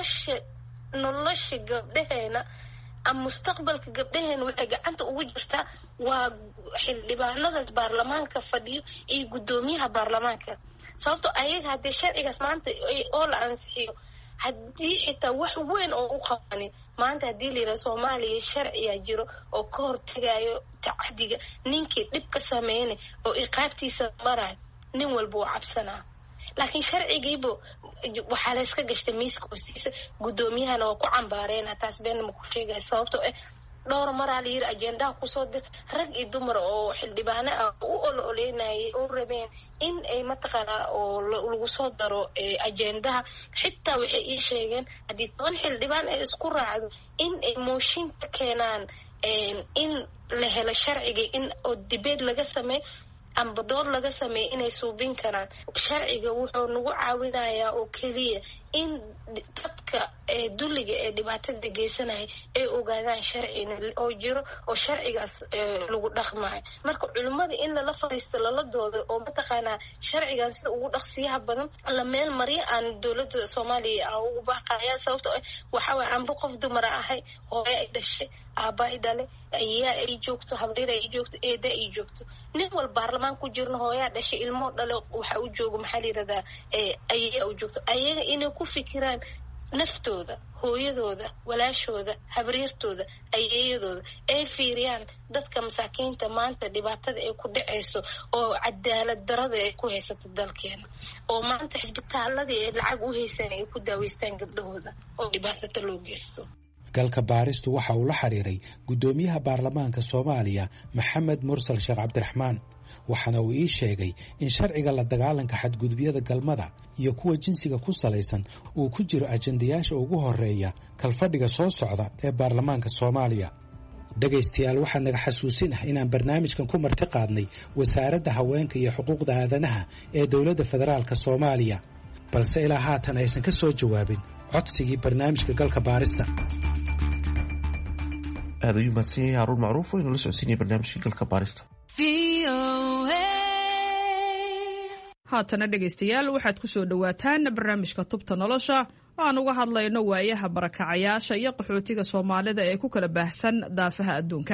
nolosha gabdhaheena ama mustaqbalka gabdhaheena waxay gacanta ugu jirtaa waa xildhibaanadaas baarlamaanka fadhiyo iyo guddoomiyaha baarlamaanka sababtoo ayaga haddii sharcigaas maanta oo la ansixiyo haddii xitaa wax weyn oo u qabanin maanta haddii la yidhaha soomaaliya sharciyaa jiro oo ka hortagayo tacadiga ninkii dhib ka sameynay oo iqaabtiisa marayo nin walba uu cabsanaa laakiin sharcigiiba waxaa la iska gashtay miiska hoostiisa guddoomiyahana waa ku cambaareena taas been ma ku sheegaya sababtoo dhowr maraa la yidhi ajendaha kusoo dir rag iyo dumar oo xildhibaano ah u ololeynayay oo rabeen in ay mataqaanaa oo lagu soo daro ajendaha xitaa waxay ii sheegeen haddii 10 xildhibaan ay isku raacdo in ay mooshin ka keenaan in la helo sharciga in oo debate laga sameeyo amba dood laga sameeyo inay suubin karaan sharciga wuxuu nagu caawinayaa oo keliya in dadka dulliga ee dhibaatada geysanaya ay ogaadaan sharcina oo jiro oo sharcigaas lagu dhaqmayo marka culimada in lala fariisto lala doodo oo mataqaanaa sharcigan sida ugu dhaqsiyaha badan la meel mariya aan dowladda soomaaliya ugu baaqaya sababtoo waxa way aanba qof dumar ahay hooyo ay dhashay aabba ay dhale ayaa ay joogto habreer ay joogto eeda ay joogto nin walba baarlamaan ku jirno hooyaa dhashay ilmo dhale waxa uu joogo maxaa la yiraahdaa ayaa uu joogto ayaga inay ku fikiraan naftooda hooyadooda walaashooda habreertooda ayeeyadooda ay fiiriyaan dadka masaakiinta maanta dhibaatada ay ku dhacayso oo cadaalad darada ay ku haysato dalkeena oo maanta xisbitaaladii ay lacag u haysan ay ku daaweystaan gabdhahooda oo dhibaatada loo geysto galka baaristu waxa uu la xiriiray guddoomiyaha baarlamaanka Soomaaliya Maxamed Mursal Sheekh Cabdiraxmaan waxaana uu ii sheegay in sharciga la dagaalanka xadgudubyada galmada iyo kuwa jinsiga ku salaysan uu ku jiro ajendayaasha ugu horeeya kalfadhiga soo socda ee baarlamaanka Soomaaliya dhagaystayaal waxaan naga xasuusin inaan barnaamijkan ku marti qaadnay wasaaradda haweenka iyo xuquuqda aadanaha ee dowladda federaalka Soomaaliya balse ilaa haatan aysan ka soo jawaabin codsigii barnaamijka galka baarista aad ayuu mahadsan yahay Haruun Macruuf oo inoo la socodsiinaya barnaamijka galka baarista haatana dhegaystayaal waxaad ku soo dhowaataan barnaamijka tubta nolosha oo aan uga hadlayno waayaha barakacayaasha iyo qaxootiga Soomaalida ee ku kala baahsan daafaha adduunka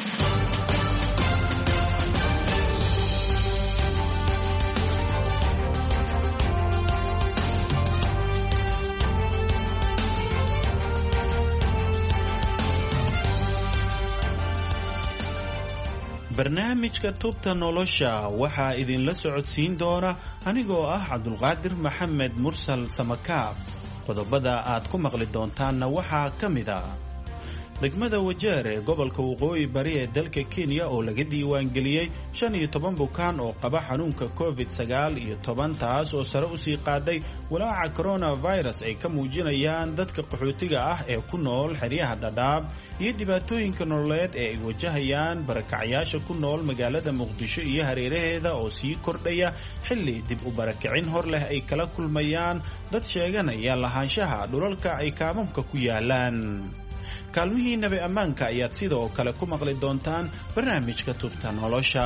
barnaamijka tubta nolosha waxaa idinla socodsiin doona anigoo ah Cabdulqaadir Maxamed Mursal Samakaab qodobada aad ku maqli doontaanna waxaa ka mid ah degmada Wajeer ee gobolka Waqooyi Bari ee dalka Kenya oo laga diiwaan geliyay 15 bukaan oo qaba xanuunka COVID-19 taas oo sare u sii qaaday walaaca coronavirus ay ka muujinayaan dadka qaxootiga ah ee ku nool xeryaha Dadaab iyo dhibaatooyinka nololeed ee ay wajahayaan barakacayaasha ku nool magaalada Muqdisho iyo hareeraheeda oo sii kordhaya xilli dib u barakicin hor leh ay kala kulmayaan dad sheeganaya lahaanshaha dhulalka ay kaamamka ku yaalaan kaalmihii nabi ammaanka ayaad sidoo kale ku maqli doontaan barnaamijka tubta nolosha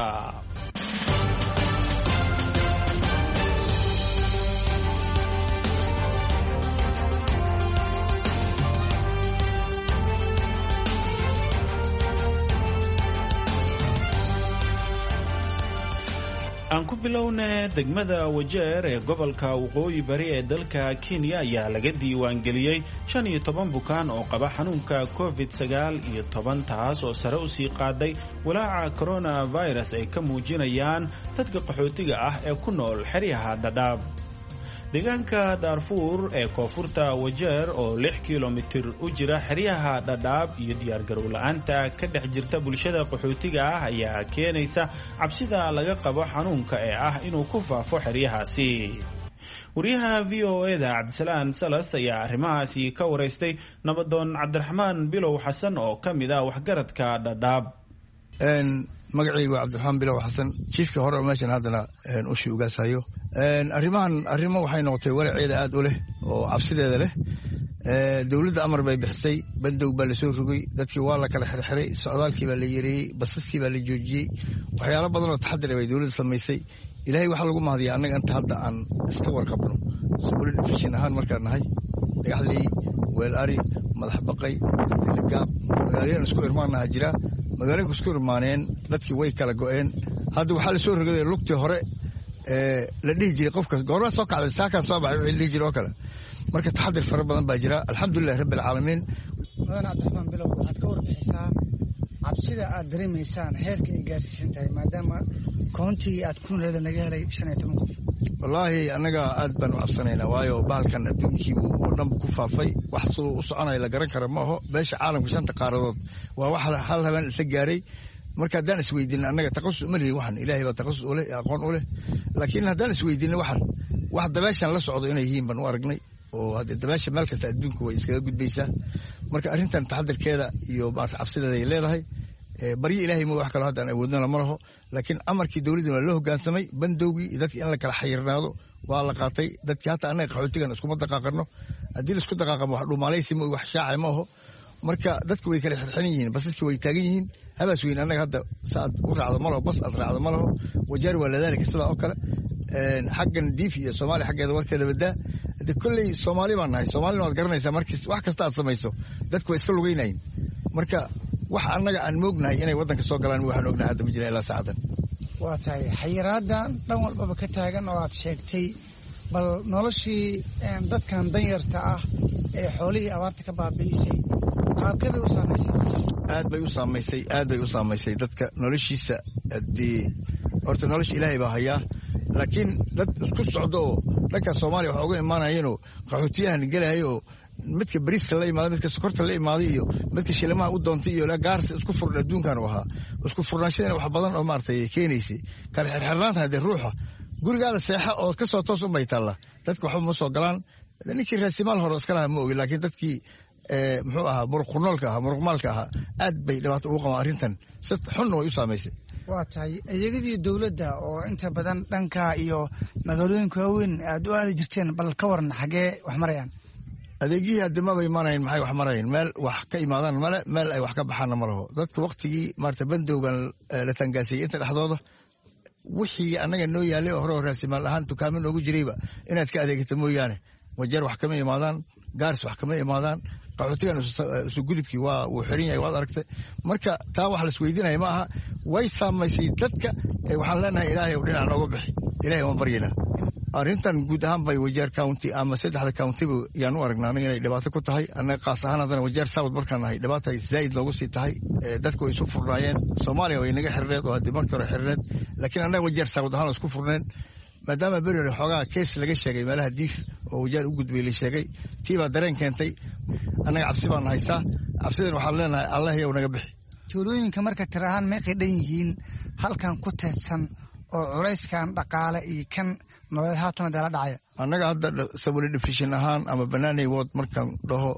aan ku bilowna degmada Wajeer ee gobolka Waqooyi Bari ee dalka Kenya ayaa laga diiwaan geliyay 15 bukaan oo qaba xanuunka COVID-19 taas oo sare u sii qaaday walaaca coronavirus ay ka muujinayaan dadka qaxootiga ah ee ku nool xeryaha Dadaab deegaanka Darfur ee koonfurta Wajeer oo 6 kiiloomitir u jira xeryaha Dadaab iyo diyaar garow la'aanta ka dhex jirta bulshada qaxootiga ah ayaa keenaysa cabsida laga qabo xanuunka ee ah inuu ku faafo xeryahaasi wariyaha VOA-da Cabdisalaan Salas ayaa arrimahaasi ka wareystay nabadoon Cabdiraxmaan Bilow Xasan oo ka mid ah waxgaradka Dadaab magacaygu waa Cabdiraxmaan Bilow Xasan chiefka hore meeshan haddana ushii ugaasayo arrimo waxay noqotay walaceeda aad u leh oo cabsideeda leh dowladda amar bay bixisay bandow baa lasoo rogay dadkii waa la kala xirxiray socdaalkii baa la yareeyey basaskii baa la joojiyey waxyaalo badan oo taxadar bay dowladda samaysay ilaahay waxaa lagu mahadiyaa annaga inta hadda aan iska warqabno sabuli difishin ahaan markaan nahay dhagaxley weel ari madax baqay abdilgaab magaalooyin isku irmaanaha jira magaalooyinka isku irmaaneen dadkii way kala go'een hadda waxaa lasoo rogaday lugtii hore la dhihi jiray qofka goormaa soo kacday saakaa soo baxay wixii la dhihi jiray oo kale marka taxadir fara badan baa jira alxamdulilahi rabbi alcaalamiin mudane cabdiraxmaan bilow waxaad ka warbixisaa cabsida aad dareemaysaan heerka ay gaarsiisan tahay maadaama koontigii aad ku noleeda naga helay 15 qof wallaahi annaga aad baan u cabsanaynaa waayo bahalkan adduunkiibu oo dhanba ku faafay wax siduu u soconaya la garan kara ma aho beesha caalamka 5 qaaradood waa wax hal habeen isla gaaray marka haddaan isweydiin annaga taqasus uma lihi waxan ilaahay baa taqasus u leh aqoon u leh laakiin haddaan isweydiin wax dabeeshan la socdo inay yihiin baan u aragnay oo hadda dabeesha meel kasta adduunka way iskaga gudbaysaa marka arrintan taxadarkeeda iyo maarta cabsideeda ay leedahay baryo ilaahay ma wax kale haddaan awoodnana ma laho laakiin amarkii dowladda waa loo hoggaansamay bandowgii iyo dadkii in la kala xayirnaado waa la qaatay dadkii hataa annaga qaxootigan iskuma daqaaqano haddii la isku daqaaqamo wax dhumaalaysi ma wax shaacay ma aho marka dadku way kala xirxiran yihiin basaskii way taagan yihiin habaas weyn annaga hadda saad u raacdo ma laho bas aad raacdo ma laho wajaari waa ladaalika sidaa oo kale xaggan diif iyo soomaaliya xaggeeda warkeeda badaa de kolley soomaali baan nahay soomaalina waad garanaysaa markiis wax kasta aad samayso dadku way iska lugaynayin marka wax annaga aan moognahay inay waddanka soo galaan waxaan ognahay hadda ma jiraan ilaa saacadan waa tahay xayiraadan dhan walbaba ka taagan oo aad sheegtay bal noloshii dadkan danyarta ah ee xoolihii abaarta ka baabi'isay qaabkee bay u saamaysay aad bay u saamaysay dadka noloshiisa haddii horta nolosha ilaahay baa hayaa laakiin dad isku socdo oo dhanka soomaaliya waxa uga imaanayeenoo qaxootiyahan gelahay oo midka bariiska la imaaday midka sokorta la imaaday iyo midka shilimaha u doontay iyo gaarsi isku furan adduunkan u ahaa isku furnaashadana wax badan oo maartay keenaysay kala xirxirnaanta hadee ruuxa gurigaada seexa oo ka soo toos unbay taalla dadka waxba ma soo galaan ninkii raasimaal hore iska lahaa ma ogi laakiin dadkii muxuu ahaa muruqmaalka ahaa aad bay dhibaato ugu qabaan arrintan si xunna way u saamaysay waa tahay adeegyadii dowladda oo inta badan dhanka iyo magaalooyinka waaweyn aad u aadi jirteen bal ka waran xaggee wax marayaan adeegyihii haddi maba imaanayn maxay wax marayn meel wax ka imaadaan male meel ay wax ka baxaanna ma laho dadka waktigii maarata bandowgan la tangaasiyey inta dhexdooda wixii annaga noo yaalay oo hore oo raasimaal ahaan dukaamo noogu jirayba inaad ka adeegata mooyaane wajeer wax kama imaadaan gaars wax kama imaadaan qaxootigan isu gudubkii wuu xiran yahay waad aragtay marka taa wax laisweydiinaya ma aha way saamaysay dadka waxaan leenahay ilaahay ou dhinac nooga bixi ilahay waan baryaynaa arrintan guud ahaan bay wajeer county ama 3 countyba yaan u aragnaa anaga inay dhibaato ku tahay annaga qaas ahaan haddana wajeer south markaan nahay dhibaata zaa'id loogu sii tahay dadku way isu furnaayeen soomaaliya way naga xirneed oo haddii markii hore xirneed laakiin annaga wajeer south ahaan isku furneen maadaama beri hore xoogaa kees laga sheegay meelaha diif oo wajeer u gudbay la sheegay tii baa dareen keentay annaga cabsi baan haysaa cabsidan waxaan leenahay allah yow naga bixi tuulooyinka marka tir ahaan meeqay dhan yihiin halkan ku teedsan oo culayskan dhaqaale iyo kan nolol haatan dala dhacaya annaga hadda sabuli division ahaan ama banaanay ward markaan dhaho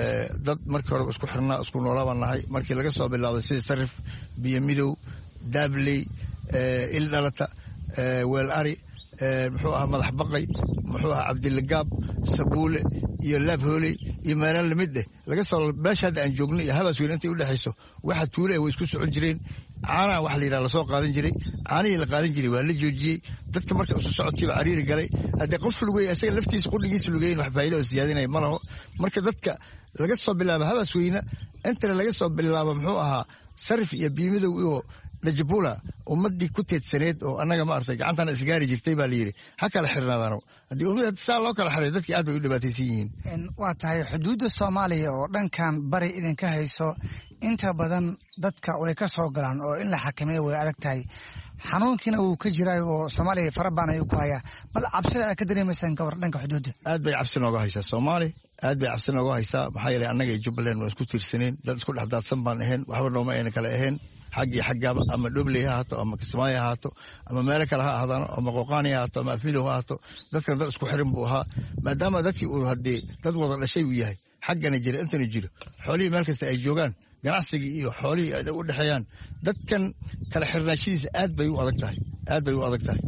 dad markii hore isku xirnaa isku noolabaan nahay markii laga soo bilaabay sida sarif biyo midow daabley ildhalata weel ari muxuu ahaa madax baqay muxuu ahaa cabdilagaab sabuule iyo laabhooley iyo meelo lamid laga soo meesha hadda aan joogno iyo habaas weyn intay u dhexayso waxa tuule way isku socon jireen caanaha wax la yidhaha lasoo qaadan jiray caanihii la qaadan jiray waa la joojiyey dadka marka isu socodkiiba cariiri galay haddee qof lugeeya isaga laftiisa qudhigiisa lugeeyin wax faa'iido oo siyaadinaya ma laho marka dadka laga soo bilaabo habaas weyna intana laga soo bilaabo muxuu ahaa sarif iyo biimidow iyo najabula ummadii ku teedsaneed oo annaga maartay gacantana isgaari jirtay baa la yidhi ha kala xirnaadaano haddii ummad saa loo kala xiray dadkii aad bay u dhibaataysan yihiin waa tahay xuduudda soomaaliya oo dhankan bari idinka hayso inta badan dadka way ka soo galaan oo in la xakameeyo way adag tahay xanuunkiina wuu ka jiray oo soomaaliya fara badan ayuu ku hayaa bal cabsida aad ka dareemaysaan gawar dhanka xuduudda aad bay cabsi nooga haysaa soomaali aad bay cabsi nooga haysaa maxaa yeelay annaga iyo jubbaland waa isku tiirsaneen dad isku dhexdaadsan baan ahayn waxba nooma ayna kale ahayn xaggii xaggaaba ama dhobley ha ahaato ama kismaayo ha ahaato ama meelo kale ha ahdaano ama qoqaani ha ahaato ama afmidow ha ahaato dadkan dad isku xirin buu ahaa maadaama dadkii uu haddee dad wada dhashay uu yahay xaggana jira intana jiro xoolihii meel kasta ay joogaan ganacsigii iyo xoolihii ay u dhexeeyaan dadkan kala xirnaashadiisa aad bay u adag tahay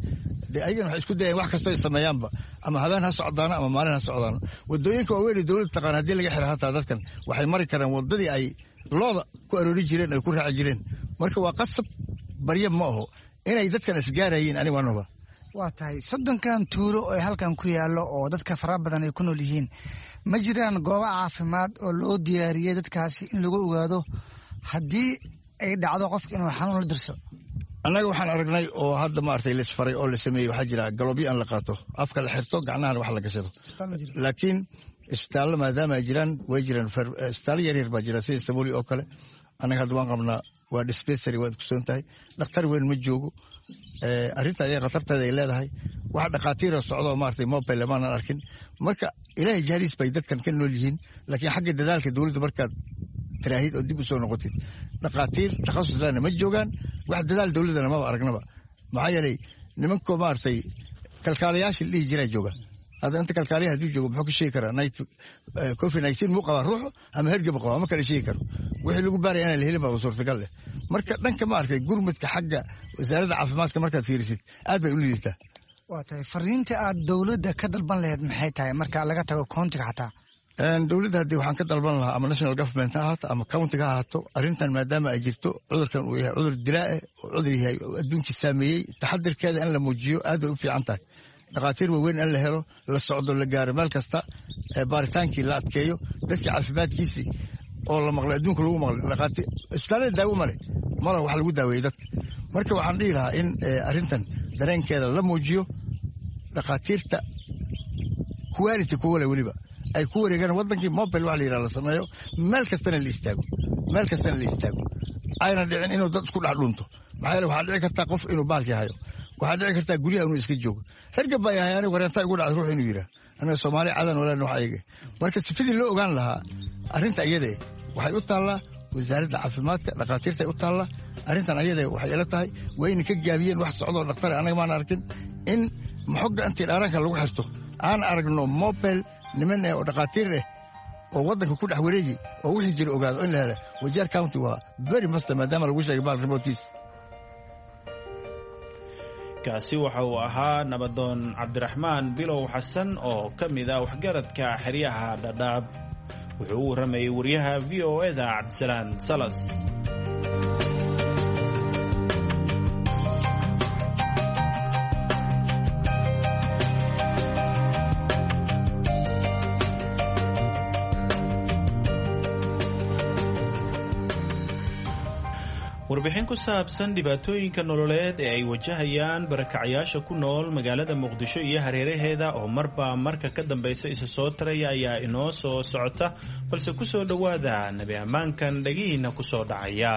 dee ayagana waxay isku dayeen wax kastoo ay sameeyaanba ama habeen ha socdaano ama maalin ha socdaano wadooyinka waaweyn dowladda taqaan haddii laga xira hataa dadkan waxay mari karaan wadadii ay looda ku aroori jireen ay ku raaci jireen marka waa qasab barya ma aho inay dadkan isgaarayeen aniga waanaba waa tahay 30 tuulo oo halkan ku yaalo oo dadka fara badan ay ku nool yihiin ma jiraan goobo caafimaad oo loo diyaariyay dadkaasi in lagu ogaado haddii ay dhacdo qofka inuu xanuun la dirso annaga waxaan aragnay oo hadda maartay la isfaray oo la sameeyay waxa jira galoobi aan la qaato afka la xirto gacnaha wax la gashado laakiin isbitaalada maadaama ay jiraan way jiraan isbitaal yar baa jira sida Sabuli oo kale annaga hadda waan qabnaa waa dispensary waad ku soon tahay dhakhtar weyn ma joogo arrinta ay khatarteeda ay leedahay wax dhaqaatiir socdo maartay mobile ma aan arkin marka ilaahay jaaris bay dadkan ka nool yihiin laakiin xagga dadaalka dawladda markaad tiraahid oo dib u soo noqotid dhaqaatiir takhasus lana ma joogaan wax dadaal dawladana ma aragnaba maxaa yeelay nimanko maartay kalkaaliyaasha dhigi jira jooga hada inta kalkaaliyaha haduu joogo muxuu ka sheegi karaa COVID-19 muu qabaa ruuxu ama hergeb qaba ma kala sheegi karo wixii lagu baaray inaan la helin baa suurtagal leh marka dhanka ma arkay gurmadka xagga wasaaradda caafimaadka markaad fiirisid aad bay u liidataa waa tahay fariinta aad dawladda ka dalban lahayd maxay tahay marka laga tago countiga xataa dawladda haddii waxaan ka dalban lahaa ama national government ha ahaato ama countiga ha ahaato arrintan maadaama ay jirto cudurkan uu yahay cudur dilaa'a oo cudur yahay adduunkii saameeyey taxadirkeeda in la muujiyo aad bay u fiican tahay dhaqaatiir waaweyn in la helo la socdo la gaaro meel kasta baaritaankii la adkeeyo dadka caafimaadkiisii oo la maqlay adduunka lagu maqlay dhaqaatiir isbitaalada daawo male wax lagu daaweeyey dadka marka waxaan dhihi lahaa in arrintan dareenkeeda la muujiyo dhaqaatiirta quality kuwale weliba ay ku wareegaan wadankii mobile wax la yidhaha la sameeyo meel kastana la istaago ayna dhicin inuu dad isku dhex dhunto maxaa yeele waxaa dhici kartaa qof inuu baalkii hayo waxaa dhici kartaa guryaha inuu iska joogo hergab baa yahay aniga wareenta igu dhacday ruux inuu yidhaah aniga Soomaali cadan walaal wax ayaga marka sifadii loo ogaan lahaa arrinta iyada waxay u taallaa wasaaradda caafimaadka dhaqaatiirta u taallaa arrintan iyada waxay ila tahay wayna ka gaabiyeen wax socdo dhaqtar anaga ma arkin in maxogga intii dhaaranka lagu xirto aan aragno mobile niman oo dhaqaatiir ah oo wadanka ku dhex wareegi oo wixii jira ogaado in la helo Wajeer County waa very much maadaama lagu sheegay baal remotiis kaasi waxa uu ahaa nabadoon Cabdiraxmaan Bilow Xasan oo ka mid ah waxgaradka xiriyaha Dhadhaab wuxuu u waramayay wariyaha VOA-da Cabdisalaan Salas warbixin ku saabsan dhibaatooyinka nololeed ee ay wajahayaan barakacayaasha ku nool magaalada Muqdisho iyo hareeraheeda oo marba marka ka dambaysa isa soo taraya ayaa inoo soo socota balse ku soo dhawaada nabi ammaankan dhagihiina ku soo dhacaya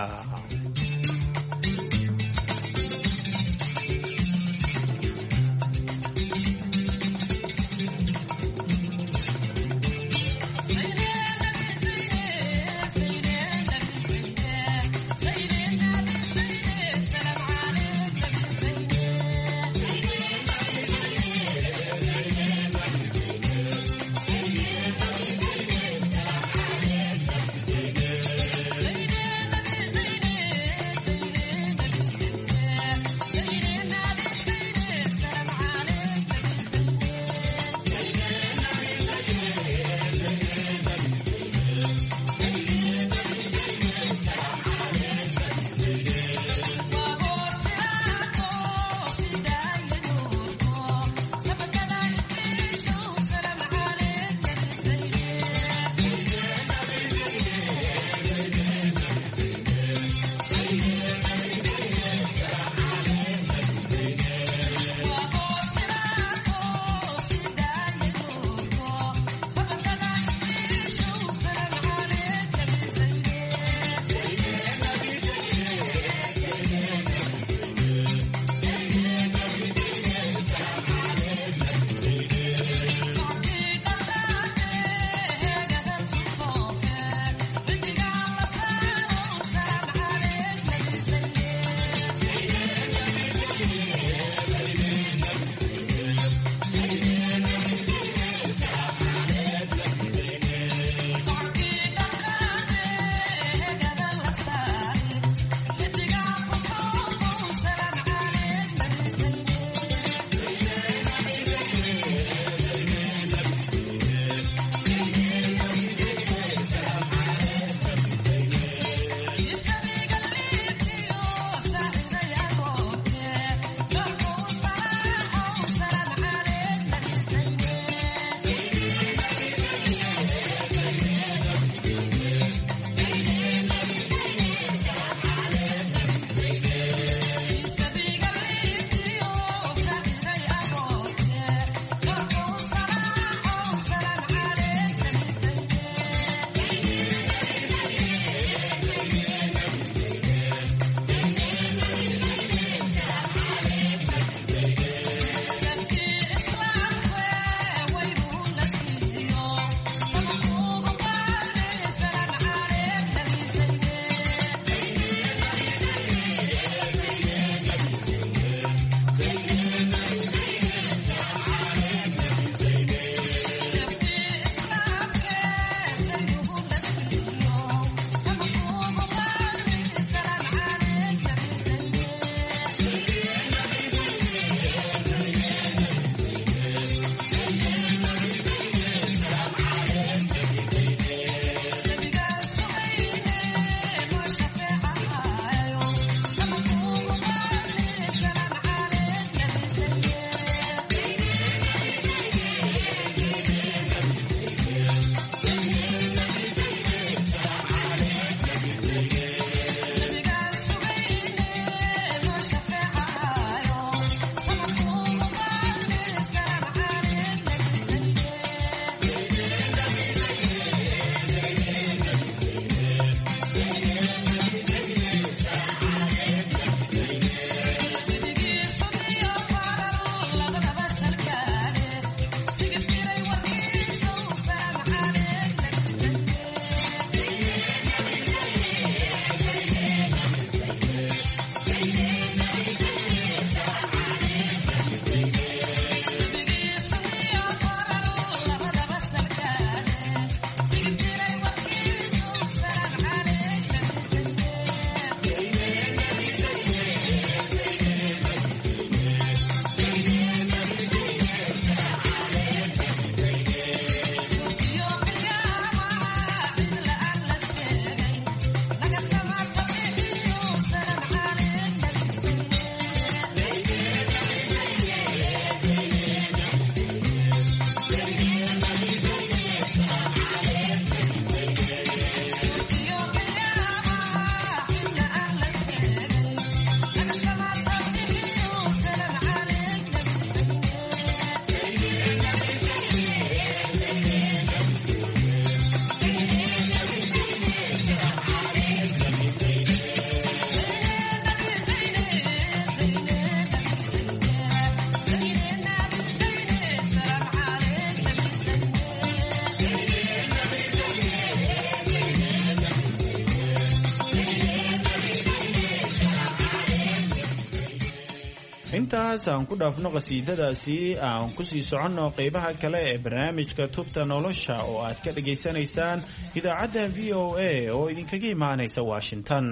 intaas aan ku dhaafno qasiidadaasi aan kusii soconno qaybaha kale ee barnaamijka tubta nolosha oo aad ka dhagaysanaysaan idaacadda v o a oo idinkaga imaanaysa washington.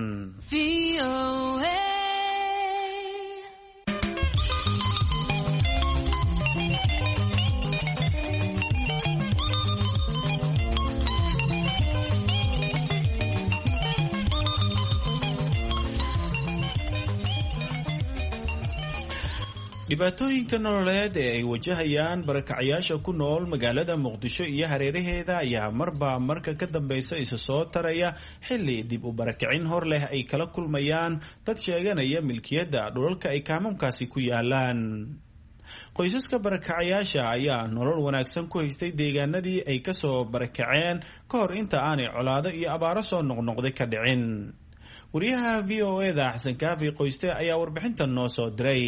dhibaatooyinka nololeed ee ay wajahayaan barakacayaasha ku nool magaalada muqdisho iyo hareeraheeda ayaa marba marka ka dambaysa isa soo taraya xilli dib u barakicin hor leh ay kala kulmayaan dad sheeganaya milkiyadda dhulalka ay kaamamkaasi ku yaalaan. qoysaska barakacayaasha ayaa nolol wanaagsan ku haystay deegaanadii ay kasoo barakaceen ka hor inta aanay colaado iyo abaaro soo noqnoqday ka dhicin. wariyaha v o eda xasan kaafi qoyste ayaa warbixintan noo soo diray.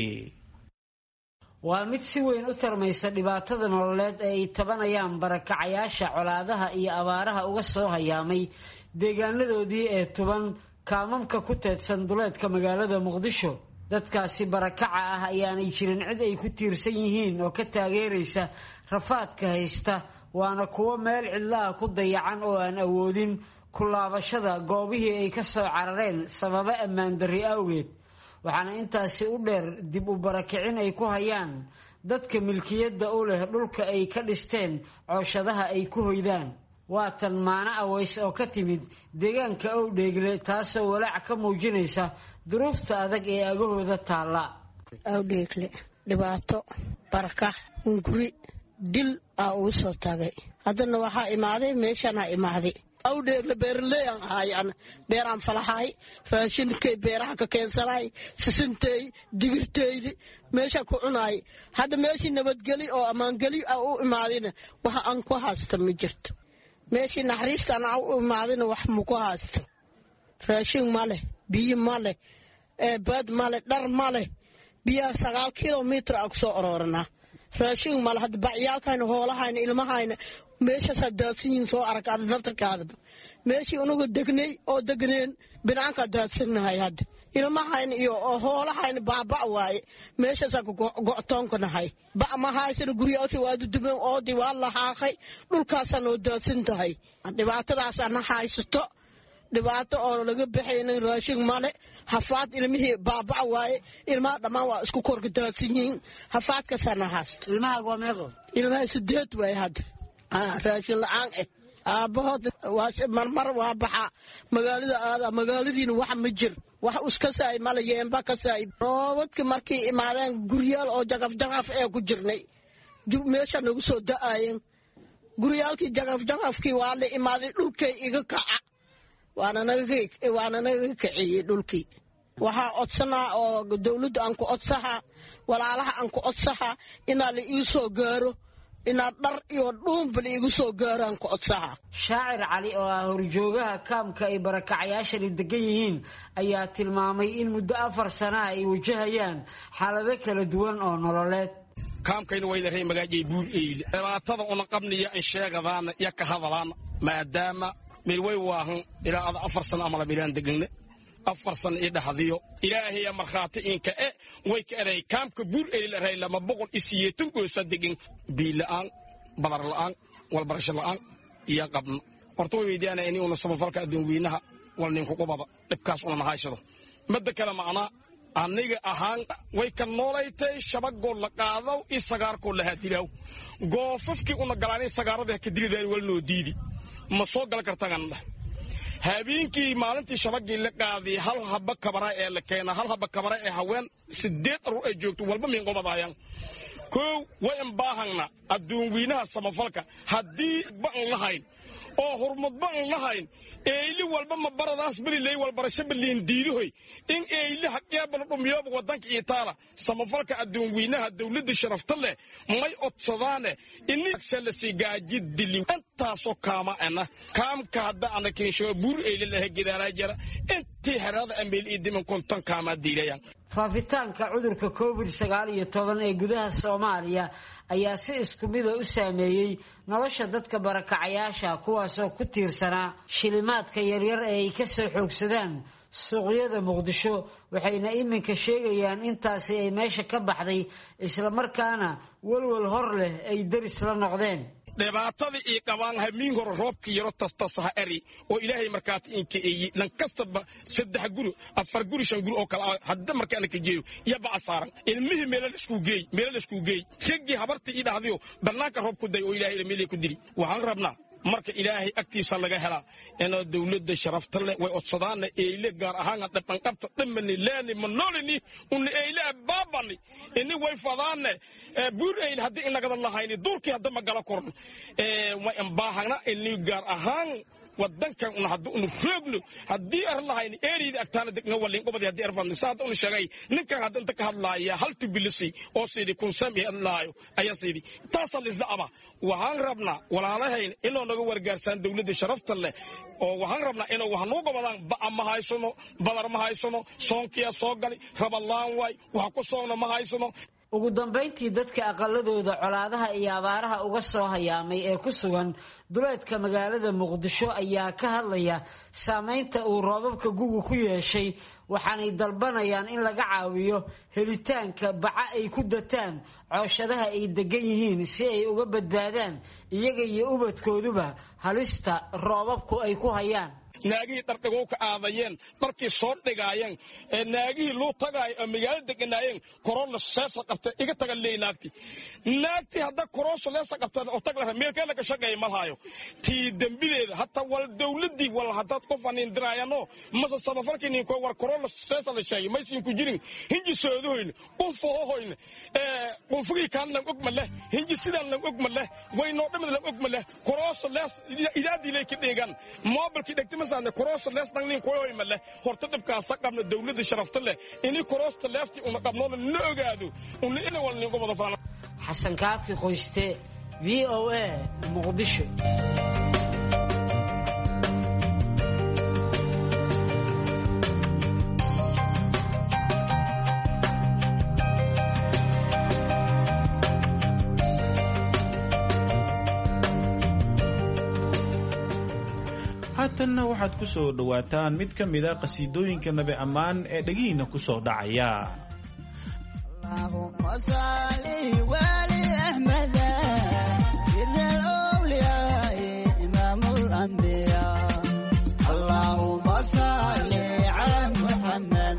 waa mid si weyn u tarmaysa dhibaatada nololeed ee ay tabanayaan barakacayaasha colaadaha iyo abaaraha uga soo hayaamay deegaanadoodii ee tuban kaamamka ku teedsan duleedka magaalada muqdisho. dadkaasi barakaca ah ayaanay jirin cid ay ku tiirsan yihiin oo ka taageeraysa rafaadka haysta, waana kuwo meel cidlaha ku dayacan oo aan awoodin ku laabashada goobihii ay ka soo carareen sababo ammaan darri awgeed. waxaana intaasi u dheer dib u barakicin ay ku hayaan dadka milkiyadda u leh dhulka ay ka dhisteen cooshadaha ay ku hoydaan. waatan Maana Aways oo ka timid deegaanka Owdheegle, taasoo walaac ka muujinaysa duruufta adag ee agahooda taalla. Owdheegle dhibaato, barakac, hunguri, dil aa ugu soo tagay. haddana waxaa imaaday meeshaan ha imaaday Owdheegle beeraley aan ahay, beeraan falahay, raashinkay beeraha ka keensanay, sisintay, digirtaydi meesha ku cunay. hadda meeshii nabadgeli oo ammaangeli u imaadina waxa aan ku haysto ma jirto. meeshii naxariistaan u imaadina wax ma ku haysto. raashin ma leh, biyo ma leh, baad ma leh, dhar ma leh. biyaha 9 kilomitir aan ku soo orornaa. raashin ma leh, hadda bacyaalkayna hoolahayna ilmahayna meeshaasaa daadsanyihin soo arag ada naftarkaadaba. meeshii unagu degnay oo degneen binaankaa daadsannahay. hadda ilmahayna iyo hoolahayna baaba' waaye. meeshaasaa go'toonka nahay. ba' ma haysana guryaashii waa dudumeen oodii waa lahaaqay. dhulkaasaa noo daadsan tahay. dhibaatadaasana haysato, dhibaato oo laga baxaynin. raashin male, hafaad ilmihii baaba' waaye. ilmaha dhammaan waa isku korka daadsan yihiin. hafaadkaasaana haysto. ilmahaaga waa meeqo? ilmaha 8 waaye hadda. raashin la'aan aabbahood marmar waa baxa magaalada aada, magaaladiina wax ma jir, wax iska saay male, yeemba ka saay. roobadka markay imaadeen guryaal oo jaqaf ee ku jirnay meesha nagu soo da'ayeen. guryaalkii jaqafkii waa la imaaday, dhulkay iga kaca, waana naga kiciyey dhulkii. waxaa codsanaa oo dawladda aan ku codsahaa, walaalaha aan ku codsahaa inaa la ii soo gaaro, inaad dhar iyo dhuunbal iigu soo gaaraan ku codsaha. shaacir cali oo ah horjoogaha kaamka ay barakacayaashani degan yihiin ayaa tilmaamay in muddo 4 sano ay wajahayaan xaalado kala duwan oo nololeed. kaamkayna way leeyahay magaajay buur eeyl dhibaatada una qabniya in sheegadaana iyo ka hadalaan maadaama meel way waahan ilaa 4 sano ama bilaan deganne 4 sano ii dhaxdiyo ilaahay marxaati inka way ka eray kaamka buur eeyl leeyahay lama boqol isiyeetun oo sadegan biilaan badar la'aan wal barasho la'aan iyo qabno. horta way weydiiyaan in uu sabafalka adduunweynaha wal nin ku qubada dhibkaas una haysado. mid kale macna aniga ahaan way ka noolaytay shabagool la qaado isagaarko la hadilaw goofafkii una galaanay sagaarada ka diliday wal noo diidi ma soo gal kartaan. habeenkii maalintii shabagii la qaaday hal haba kabara ee la keenay, hal haba kabara ee haween 8 ruux ay joogto walba min qobadayaan. koow way baahana adduunweynaha samafalka haddii baan lahayn oo hormad baan lahayn eeyli walba ma baradaas bari leey wal barasho biliin diidoy in eeyli haqeebal dhumiyoob wadanka Itaala samafalka adduunweynaha dawladda sharafta leh may odsadaane in shal si gaajid dili intaasoo kaama ana kaamka hadda ana kiisho buur eeyli la gidaara jira intii harada ambil idiman konton kaama diilayaan. faafitaanka cudurka COVID-19 ee gudaha Soomaaliya ayaa si isku mida u saameeyey nolosha dadka barakacayaasha kuwaasoo ku tiirsanaa shilimaadka yaryar ee ay ka soo xoogsadaan suuqyada muqdisho waxayna iminka sheegayaan intaasi ay meesha ka baxday islamarkaana walwal hor leh ay daris la noqdeen dhibaatada ii qabaan hamiin hore roobkii yaro tastasaha eri oo ilaahay markaati inka eeyi lan kastaba 3 guri 4 guri 5 guri oo kala hadda markaan ka jeeyo yaba asaaran ilmihi meelal isku geey shaqi habarta ii dhahdiyo banaanka roob ku day oo ilaahay meelay ku diri waxaan rabnaa marka ilaahay agtiisa laga helaa inuu dawladda sharafta leh way odsadaan eyle gaar ahaan dhaban qabta dhamani laani manolini un eyle baabani inni way fadaane buur eyle hadii inaga lahayn duurkii hadda ma gala koran way ambaahana inni gaar ahaan wadankan una hadda unu roogno hadii ar lahayn eerida agtaana degna walin qobadi hadii arfan saad unu sheegay ninkan hadda inta ka hadlaaya hal tibilisi oo sidii kun sami hadlaayo ayaa sidii taasal isdaaba waxaan rabnaa walaalahayn inoo naga wargaarsan dawladda sharafta leh oo waxaan rabnaa inuu wax noo qabadaan ma haysano badar ma haysano soonkiya soo gali rabalaan way wax ku soona ma haysano ugu dambeyntii dadka aqaladooda colaadaha iyo abaaraha uga soo hayaamay ee ku sugan duleedka magaalada muqdisho ayaa ka hadlaya saameynta uu roobabka gugu ku yeeshay waxaanay dalbanayaan in laga caawiyo helitaanka baca ay ku dataan cooshadaha ay degan yihiin si ay uga badbaadaan iyaga iyo ubadkooduba halista roobabku ay ku hayaan naagii dardhigow ka aadayeen markii soo dhigaayeen naagii loo tagaay magaalada deganaayeen corona seesa qabtay iga taga naagti hadda corona seesa qabtay oo tag la meelka la ka shaqeeyay malhaayo tii dambileeda hatta wal dawladii wal hadda qof aan indiraayano masa safarkii ko war corona seesa la sheegay ma siin ku jirin hinji soodoyn qofoohoyn qofkii kan la ogmale hinji sidan la ogmale way noo dhamad la ogmale corona lees idaadii leeki dhigan mobilkii dhigtay كروس الناس نقولين كوي مله هرتدب كاسقنا الدولة شرفت له إني كروس تلفتي ونقبلون النوجادو ونقول ولا نقول بضفنا حسن كافي خوشته VOA مقدشة haatanna waxaad ku soo dhawaataan mid ka mid ah qasiidooyinka nabi ammaan ee dhagihiina ku soo dhacaya Allahumma salli wa ali ahmad sirrul awliya imamul anbiya Allahumma salli ala muhammad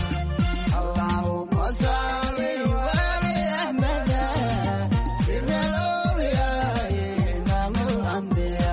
Allahumma salli wa ali ahmad sirrul awliya imamul anbiya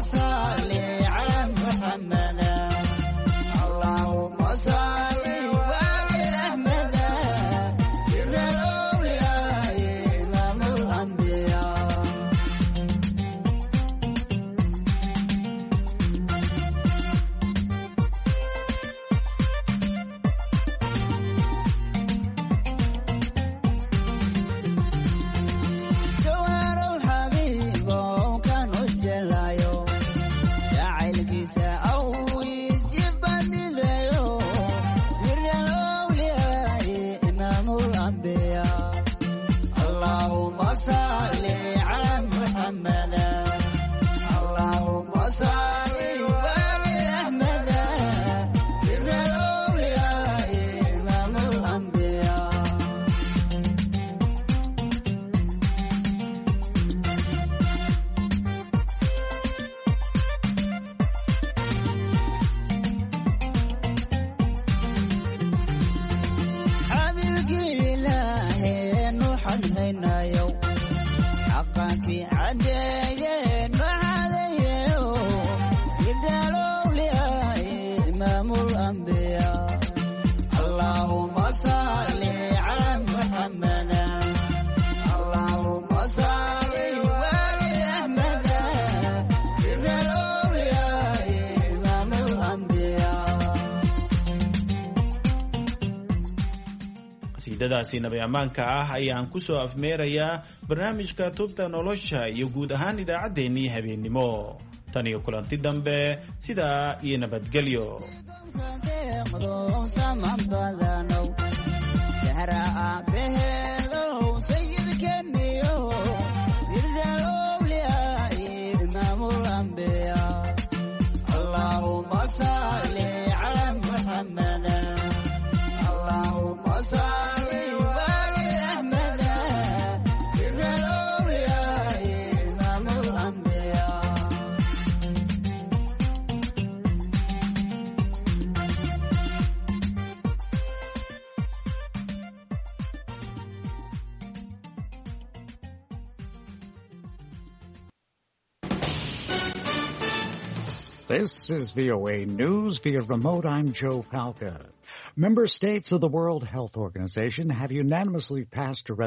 Allahumma salli ala Muhammad Allahumma salli wa weynayow xaqankii cadeeyeen maxadayeyo sidhalowliyaay imaamul ambiya allahuma salli cala muxamada allahuma salli wali axmada sidhalowliyaay imaamul ambiya. qasiidadaasi nabi ammaanka ah ayaan ku soo afmeerayaa barnaamijka tubta nolosha iyo guud ahaan idaacaddeenii habeennimo. tan iyo kulanti dambe sidaa iyo nabadgelyo. This is VOA News via remote. I'm Joe Palca. Member states of the World Health Organization have unanimously passed a resolution